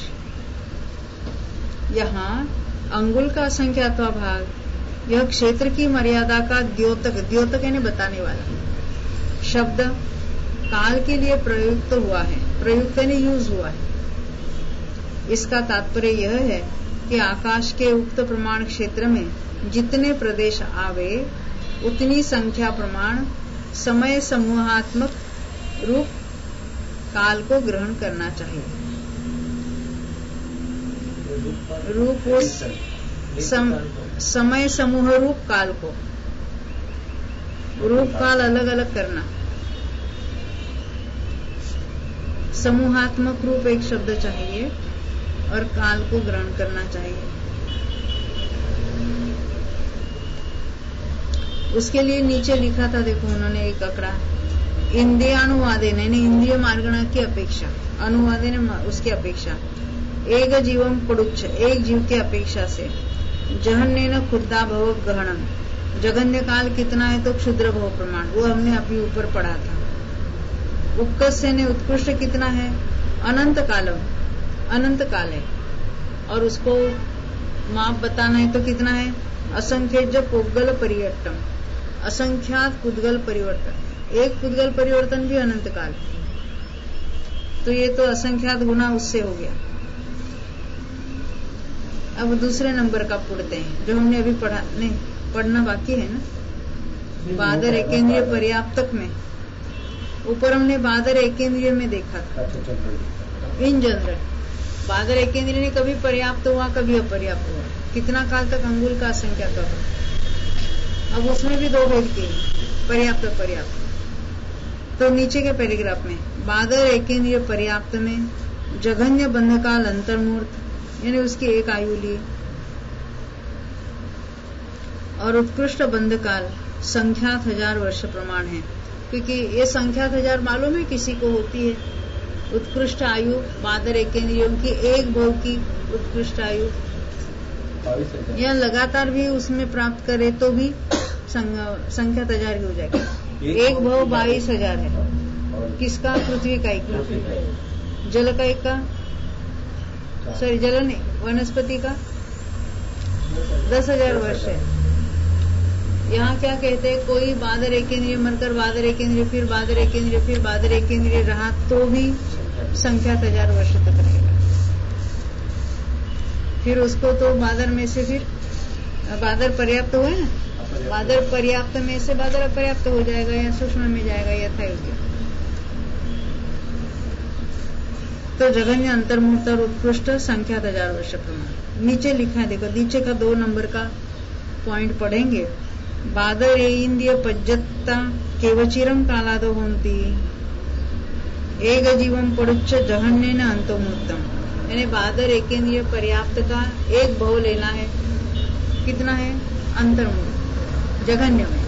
यहाँ अंगुल का संख्यात्वा भाग यह क्षेत्र की मर्यादा का द्योतक यानी बताने वाला शब्द काल के लिए प्रयुक्त हुआ है, प्रयुक्त यानी यूज हुआ है। इसका तात्पर्य यह है कि आकाश के उक्त प्रमाण क्षेत्र में जितने प्रदेश आवे उतनी संख्या प्रमाण समय समूहात्मक रूप काल को ग्रहण करना चाहिए। रूप समय समूह रूप काल को, रूप काल अलग अलग करना, समूहात्मक रूप एक शब्द चाहिए और काल को ग्रहण करना चाहिए। उसके लिए नीचे लिखा था, देखो उन्होंने एक आंकड़ा, इंद्रियानुवादेन यानी इंद्रिय मार्गणा की अपेक्षा, अनुवादेन उसकी अपेक्षा, एक जीवम पड़ुच्छ एक जीव की अपेक्षा से, जहन्नेन खुद्दा भव गहनम, जगन्य काल कितना है तो क्षुद्र भव प्रमाण, वो हमने अभी ऊपर पढ़ा था। उत्कृष्ट ने उत्कृष्ट कितना है, अनंत कालम, अनंत काल है, और उसको माप बताना है तो कितना है, असंख्य पुद्गल परिवर्तन, असंख्यात पुद्गल परिवर्तन, एक पुद्गल परिवर्तन भी अनंत काल, तो ये तो असंख्यात गुना उससे हो गया। अब दूसरे नंबर का पढ़ते हैं जो हमने अभी पढ़ा, नहीं पढ़ना बाकी है ना, बादर एकेंद्रिय पर्याप्तक में, ऊपर हमने बादर एकेंद्रिय में देखा था। इन जनरल बादर एकेंद्रिय ने कभी पर्याप्त हुआ कभी अपर्याप्त हुआ, कितना काल तक अंगुल का संख्या का हो। अब उसमें भी दो भेद किए, पर्याप्त पर्याप्त। तो नीचे के पैराग्राफ में बादर एकेंद्रिय पर्याप्त में जघन्य बंध काल अंतर्मूर्त यानी उसकी एक आयु ली, और उत्कृष्ट बंध काल संख्यात 1000 वर्ष प्रमाण है, क्योंकि ये संख्यात 1000 मालूम है किसी को होती है। उत्कृष्ट आयु बादर एकेंद्रियों की एक भव की उत्कृष्ट आयु, या लगातार भी उसमें प्राप्त करे तो भी संख्यात 1000 ही हो जाएगी। एक भव 22,000 है, किसका, पृथ्वी का एक, जल का एक का, सॉरी जल नहीं, वनस्पति का 10,000 वर्ष है। यहाँ क्या कहते हैं, कोई बादर एकेंद्रिय मरकर बादर एकेंद्रिय फिर बादर एकेंद्रिय फिर बादर एकेंद्रिय रहा तो भी संख्या 1000 वर्ष तक रहेगा। फिर उसको तो बादर में से फिर बादर पर्याप्त हुआ ना, बादर पर्याप्त में से बादर अपर्याप्त हो जाएगा या सूक्ष्म में जाएगा, यथा योग्य। तो जघन्य अंतर्मूर्त और उत्कृष्ट संख्या 1000 वर्ष प्रमाण। नीचे लिखा है, देखो नीचे का 2 नंबर का पॉइंट पढ़ेंगे। बादर इंद्रिय पज्जत्ता केवचिरम कालादो होती एक जीवम पड़ुच्च जघन्य न अंतोमूर्तम, यानी बादर एकेंद्रिय पर्याप्त का एक भव लेना है, कितना है, अंतर्मूर्त जघन्य में।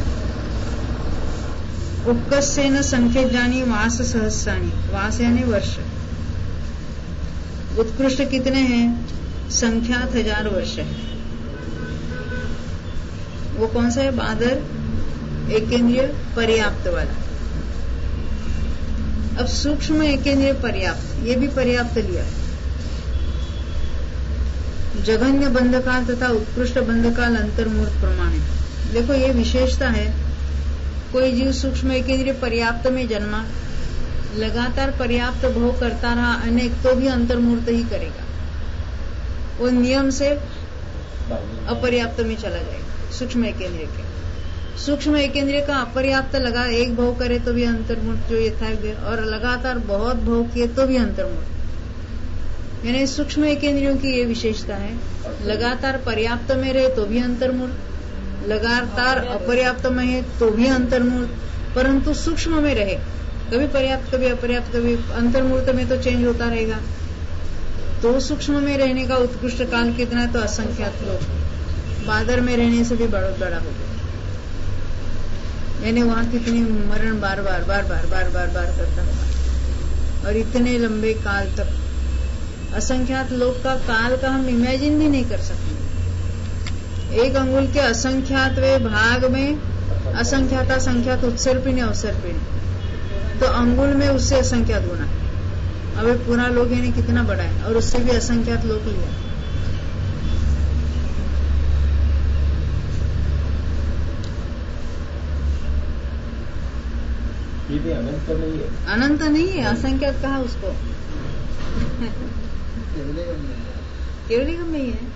उपकस्येन संख्या जानी वास सहस्राणी, वास यानी वर्ष, उत्कृष्ट कितने हैं, संख्यात 1000 वर्ष है। वो कौन सा है, बादर एकेंद्रिय पर्याप्त वाला। अब सूक्ष्म एकेंद्रिय पर्याप्त, ये भी पर्याप्त लिया। जघन्य बंधकाल तथा उत्कृष्ट बंधकाल अंतर्मूर्त प्रमाण है। देखो ये विशेषता है, कोई जीव सूक्ष्म एकेंद्रिय पर्याप्त में जन्मा, लगातार पर्याप्त भोग करता रहा अनेक, तो भी अंतर्मूर्त ही करेगा, वो नियम से अपर्याप्त में चला जाएगा। सूक्ष्म एकेंद्रिय के, सूक्ष्म एकेंद्रिय का अपर्याप्त लगा एक भोग करे तो भी अंतर्मूर्त जो यथायोग्य, और लगातार बहुत भोग किए तो भी अंतर्मूर्त। यानी सूक्ष्म एकेंद्रियों की ये विशेषता है, लगातार पर्याप्त में रहे तो भी अंतर्मूर्त, लगातार अपर्याप्त में है तो भी अंतर्मूर्त, परंतु सूक्ष्म में रहे, कभी पर्याप्त कभी अपर्याप्त कभी अंतर्मूर्त में तो चेंज होता रहेगा। तो सूक्ष्म में रहने का उत्कृष्ट काल कितना है, तो असंख्यात लोग, बादर में रहने से भी बहुत बड़ा हो गया। यानी वहां कितनी मरण बार बार करता होगा, और इतने लंबे काल तक असंख्यात लोक का काल का हम इमेजिन भी नहीं कर सकते। एक अंगुल के असंख्यातवें भाग में असंख्यात असंख्यात उत्सर्पिणी अवसर्पिणी, तो अंगुल में उससे असंख्यात गुना। अब पूरा लोक यानी कितना बड़ा है, और उससे भी असंख्यात लोक लिया। ये भी अनंत नहीं है। अनंत नहीं है, असंख्यात कहा उसको। केवलिगम नहीं है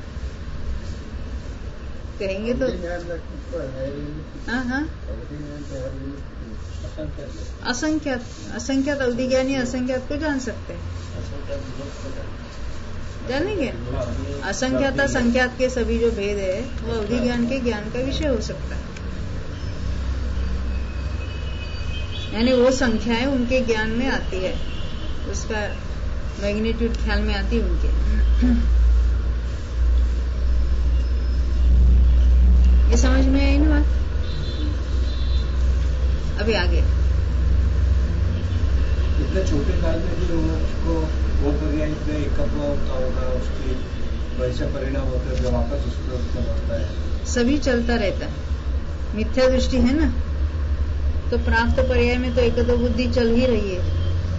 कहेंगे तो। हाँ असंख्यात, असंख्यात अवधि ज्ञानी असंख्यात को जान सकते हैं, जानेंगे। असंख्यात संख्यात के सभी जो भेद है वो अवधि ज्ञान के ज्ञान का विषय हो सकता है। यानी वो संख्याएं उनके ज्ञान में आती है, उसका मैग्नीट्यूड ख्याल में आती है उनके। ये समझ में आई ना बात? अभी आगे इतने छोटे काल में भी उसको वो पर्याय इतने एकत्व होता होगा, उसकी वैसे परिणाम होते हैं जो वापस उसको उत्पन्न होता है। सभी चलता रहता है, मिथ्या दृष्टि है ना, तो प्राप्त पर्याय में तो एकत्व बुद्धि चल ही रही है।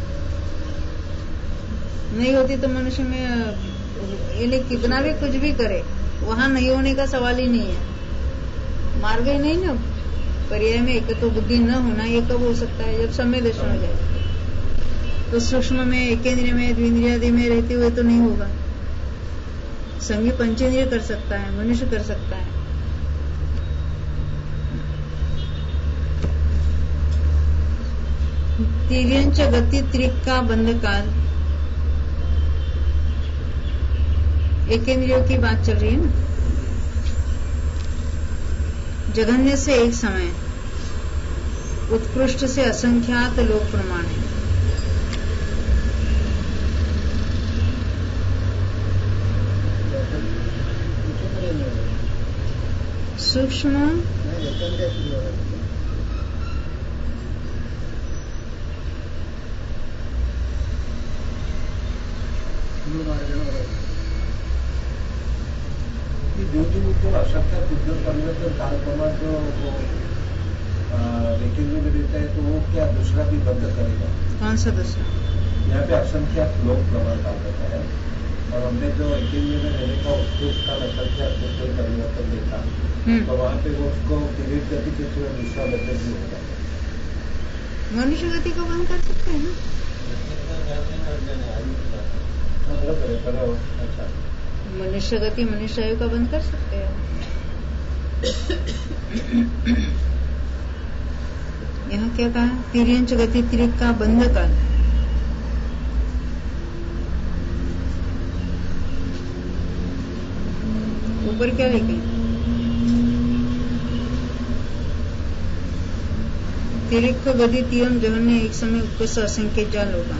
नहीं होती तो मनुष्य में यानी कितना भी कुछ भी करे वहां नहीं होने का सवाल ही नहीं है। मार्ग ही नहीं ना, पर्याय में एकत्व बुद्धि न होना ये कब हो सकता है? जब सम्य दर्शन हो जाए। तो सूक्ष्म में, एकेंद्रिय में, द्विंद्रिय आदि में रहते हुए तो नहीं होगा। संगी पंचेंद्रिय कर सकता है, मनुष्य कर सकता है। तिर्यंच गति त्रिक का बंध काल, एकेंद्रियों की बात चल रही है ना। जघन्य से एक समय, उत्कृष्ट से असंख्यात लोक प्रमाण है। सूक्ष्म जो तो असंख्यात उद्योग करने तो काल प्रमाण जो लेकिन में देता है, तो वो क्या दूसरा भी बंद करेगा? कौन सा दूसरा? यहाँ पे असंख्यात लोक प्रमाण काल होता है, और हमने जो एकेंद्रिय में रहने का उत्कृष्ट काल असंख्यात उद्योग परिवर्तन देखा, तो वहाँ पे वो उसको तिरिक गति के सिवा दूसरा बदल भी होगा। मनुष्य गति को बंद कर सकते हैं ना। अच्छा, मनुष्य गति मनुष्य आयु का बंद कर सकते हैं। यहाँ क्या कहा? तिर्यंच गति त्रिक का बंध काल। ऊपर क्या लिखे? तिरिक गति तीयम जघन्य एक समय उत्कृष्ट असंख्य जाल होगा।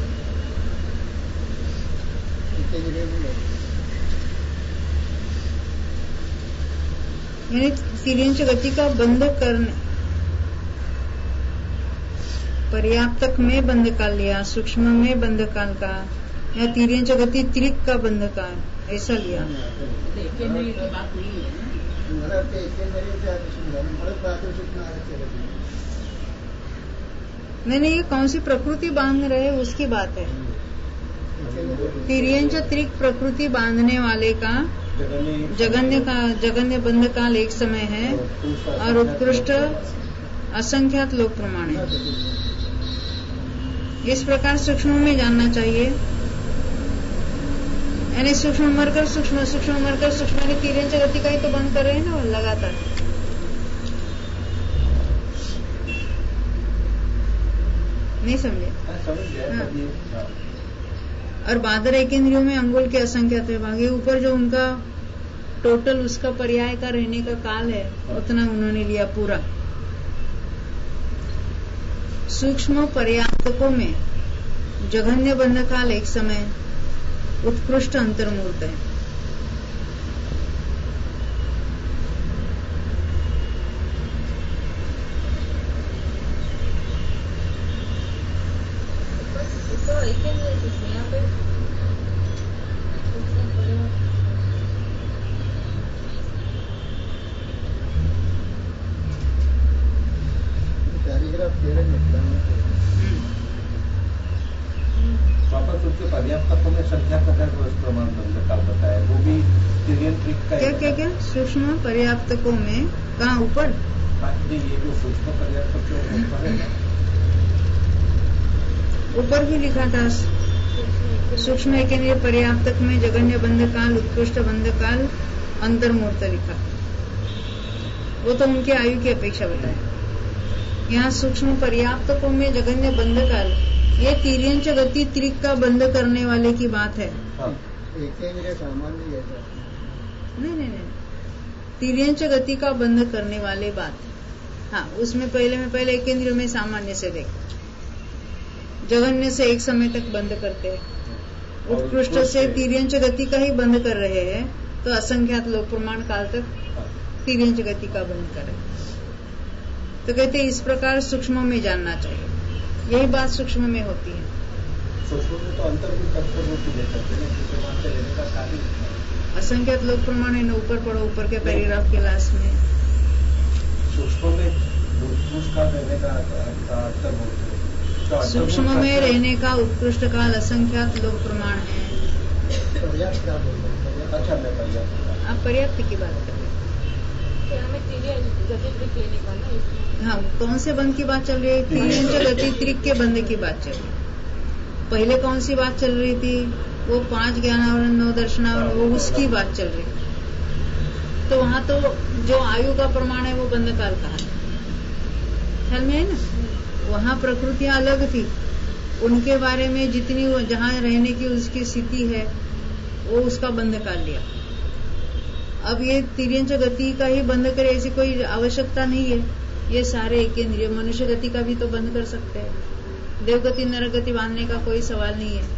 यानी तिर्यंच गति का बंध करने, पर्याप्तक में बंध काल लिया, सूक्ष्म में बंध काल का, या तिर्यंच गति त्रिक का बंध काल ऐसा लिया। नहीं, ये कौन सी प्रकृति बांध रहे उसकी बात है। तिर्यंच त्रिक प्रकृति बांधने वाले का जगन्य बंध काल एक समय है, और उत्कृष्ट असंख्यात लोक प्रमाण है। इस प्रकार सूक्ष्म में जानना चाहिए। यानी सूक्ष्म मरकर सूक्ष्म, सूक्ष्म मरकर सूक्ष्म की तिर्यंच गति का ही तो बंद कर रहे हैं ना लगातार। नहीं समझे? हाँ। और बादर एकेंद्रियों में अंगुल के असंख्यात विभाग, ऊपर जो उनका टोटल उसका पर्याय का रहने का काल है उतना उन्होंने लिया पूरा। सूक्ष्म पर्याप्तकों में जघन्य बंध काल एक समय, उत्कृष्ट अंतर्मूर्त है। असंख्यात प्रमाण बंध काल बताया, वो भी तिर्यन ट्रिक का क्या सूक्ष्म पर्याप्तकों में कहाँ ऊपर? ये जो सूक्ष्म पर्याप्तक ऊपर है ना, ऊपर भी लिखा था सूक्ष्म एकेंद्रीय पर्याप्तक में जगन्य बंध काल, उत्कृष्ट बंध काल, अंतर्मूर्त लिखा। वो तो उनकी आयु की अपेक्षा बताया। यहाँ सूक्ष्म पर्याप्तकों में जगन्य बंध काल, ये तिर्यंच गति त्रिक का बंध करने वाले की बात है। एकेंद्रिय सामान्य है नहीं, तिर्यंच गति का बंध करने वाले बात। हाँ, उसमें पहले एकेंद्रिय में सामान्य से देख, जगन्य से एक समय तक बंद करते हैं, उत्कृष्ट से तिर्यंच गति का ही बंद कर रहे हैं, तो असंख्यात लोक प्रमाण काल तक तिर्यंच गति का बंद करें। तो कहते हैं इस प्रकार सूक्ष्म में जानना चाहिए, यही बात सूक्ष्म में होती है। सूक्ष्म में तो अंतर्भूत लेने का कार्य असंख्यात लोक प्रमाण है न, ऊपर पढ़ो, ऊपर के पैराग्राफ के लास्ट में। सूक्ष्म में उसका रहने का अंतर्भूत, सूक्ष्म में रहने का उत्कृष्ट काल असंख्यात लोक प्रमाण है। अच्छा, मैं पर्याप्त, आप पर्याप्त की बात कर रहे हैं। हाँ, कौन से बंद की बात चल रही है? तिर्यंच गति त्रिक के बंद की बात चल रही है। पहले कौन सी बात चल रही थी? वो 5 ज्ञानावरण 9 दर्शनावरण, वो उसकी बात चल रही है। तो वहाँ तो जो आयु का प्रमाण है वो बंद काल का है, ख्याल में है ना। वहाँ प्रकृतियां अलग थी, उनके बारे में जितनी जहाँ रहने की उसकी स्थिति है वो उसका बंद काल लिया। अब ये तिर्यंच गति का ही बंद करे ऐसी कोई आवश्यकता नहीं है। ये सारे एकेंद्रिय, मनुष्य गति का भी तो बंद कर सकते हैं, देवगति नरगति बांधने का कोई सवाल नहीं है।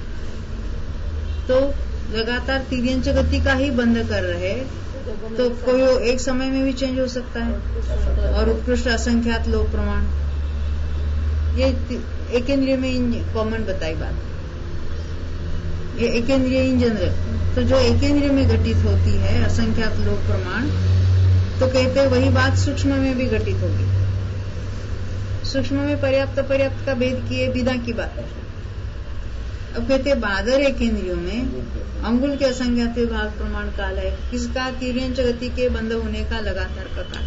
तो लगातार तिर्यंच गति का ही बंद कर रहे, तो कोई एक समय में भी चेंज हो सकता है। और उत्कृष्ट असंख्यात लोक प्रमाण, ये एकेंद्रिय में कॉमन बताई बात, ये एकेंद्रिय इन जनरल। तो जो एकेंद्रिय में घटित होती है असंख्यात लोक प्रमाण, तो कहते हैं वही बात सूक्ष्म में भी घटित होगी। सूक्ष्म में पर्याप्त का भेद किए विदा की बात है। अब कहते हैं बादर एकेंद्रियों में अंगुल के असंख्यात विभाग प्रमाण काल है, किसका? तिर्यंच गति के बंद होने का लगातार का काल।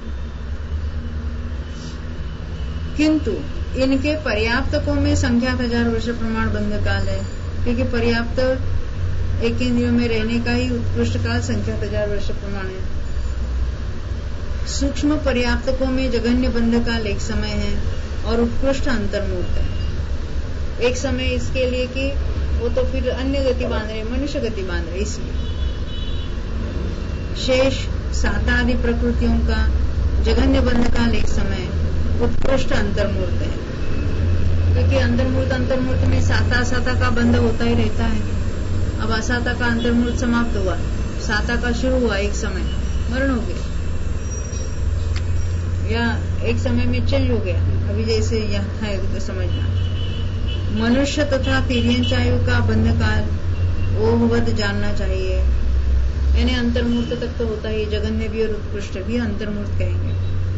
किंतु इनके पर्याप्तकों में संख्यात 1000 वर्ष प्रमाण बंध काल है, क्योंकि पर्याप्त एकेंद्रियों में रहने का ही उत्कृष्ट काल संख्यात 1000 वर्ष प्रमाण है। सूक्ष्म पर्याप्तकों में जगन्य बंध काल एक समय है और उत्कृष्ट अंतर्मूर्त है। एक समय इसके लिए कि वो तो फिर अन्य गति बांध रहे, मनुष्य गति बांध रहे, इसलिए। शेष 7 आदि प्रकृतियों का जगन्य बंध काल एक समय, उत्कृष्ट अंतर्मूर्त है, क्योंकि अंतर्मूर्त में साता का बंध होता ही रहता है। अब असाता का अंतर्मूर्त समाप्त हुआ, साता का शुरू हुआ, एक समय मरण हो गया या एक समय में चेंज हो गया। अभी जैसे यहाँ था तो समझना, मनुष्य तथा तिर्यंच आयु का बंध काल ओहवद जानना चाहिए। यानी अंतर्मूर्त तक तो होता ही, जगन्य भी और उत्कृष्ट भी अंतर्मूर्त कहेंगे।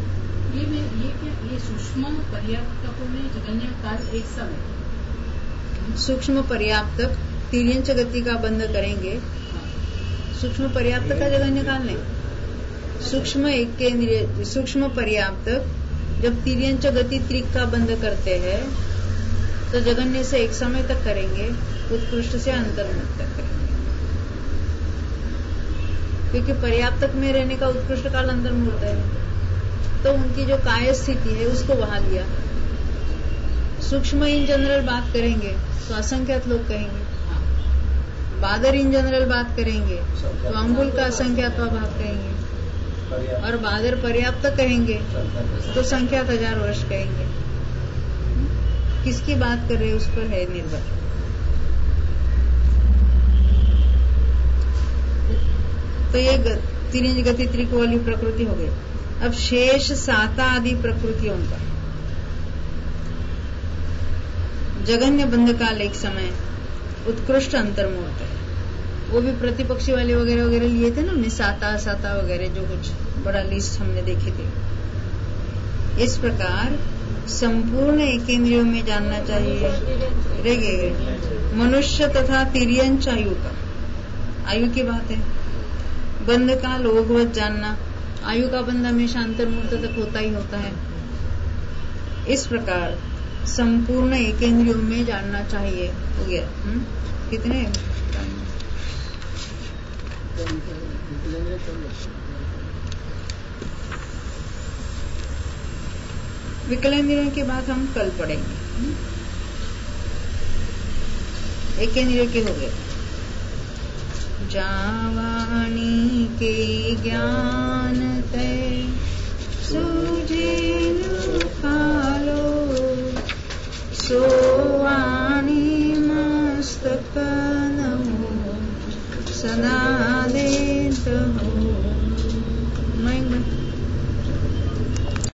ये सूक्ष्म पर्याप्तकों में जगन्य काल एक समय, सूक्ष्म पर्याप्तक तिर्यंच गति का बंद करेंगे। सूक्ष्म पर्याप्त का जगन्य काल नहीं, सूक्ष्म पर्याप्तक जब तिर्यंच गति त्रिक का बंद करते हैं तो जगन्य से एक समय तक करेंगे, उत्कृष्ट से अंतर्मुक्त तक करेंगे, क्योंकि पर्याप्तक में रहने का उत्कृष्ट काल अंतर्मुक्त है। तो उनकी जो काय स्थिति है उसको वहां लिया। सूक्ष्म इन जनरल बात करेंगे तो असंख्यात लोग कहेंगे, बादर इन जनरल बात करेंगे तो अंगुल का असंख्यात भाग कहेंगे, और बादर पर्याप्त कहेंगे तो संख्यात 1000 वर्ष कहेंगे। किसकी बात कर रहे उस पर है निर्भर। तो ये तिर्यंच गति त्रिक वाली प्रकृति हो गई। अब शेष 7 आदि प्रकृतियों का जगन्य बंध काल एक समय, उत्कृष्ट अंतर्मूर्त है। वो भी प्रतिपक्षी वाले वगैरह वगैरह लिए थे ना, उन्हें साता वगैरह जो कुछ बड़ा लिस्ट हमने देखे थे। इस प्रकार संपूर्ण एकेंद्रियों में जानना चाहिए। रहेगा मनुष्य तथा तिर्यंच आयु का, आयु की बात है। बंध का लोकवत जानना, आयु का बंध हमेशा अंतर्मुहूर्त तक होता ही होता है। इस प्रकार संपूर्ण एकेंद्रियों में जानना चाहिए। हो गया कितने विकलेंद्रियों की बात हम कल पढ़ेंगे। एकेंद्रिय के हो गए। जावानी के ज्ञान तय सूझे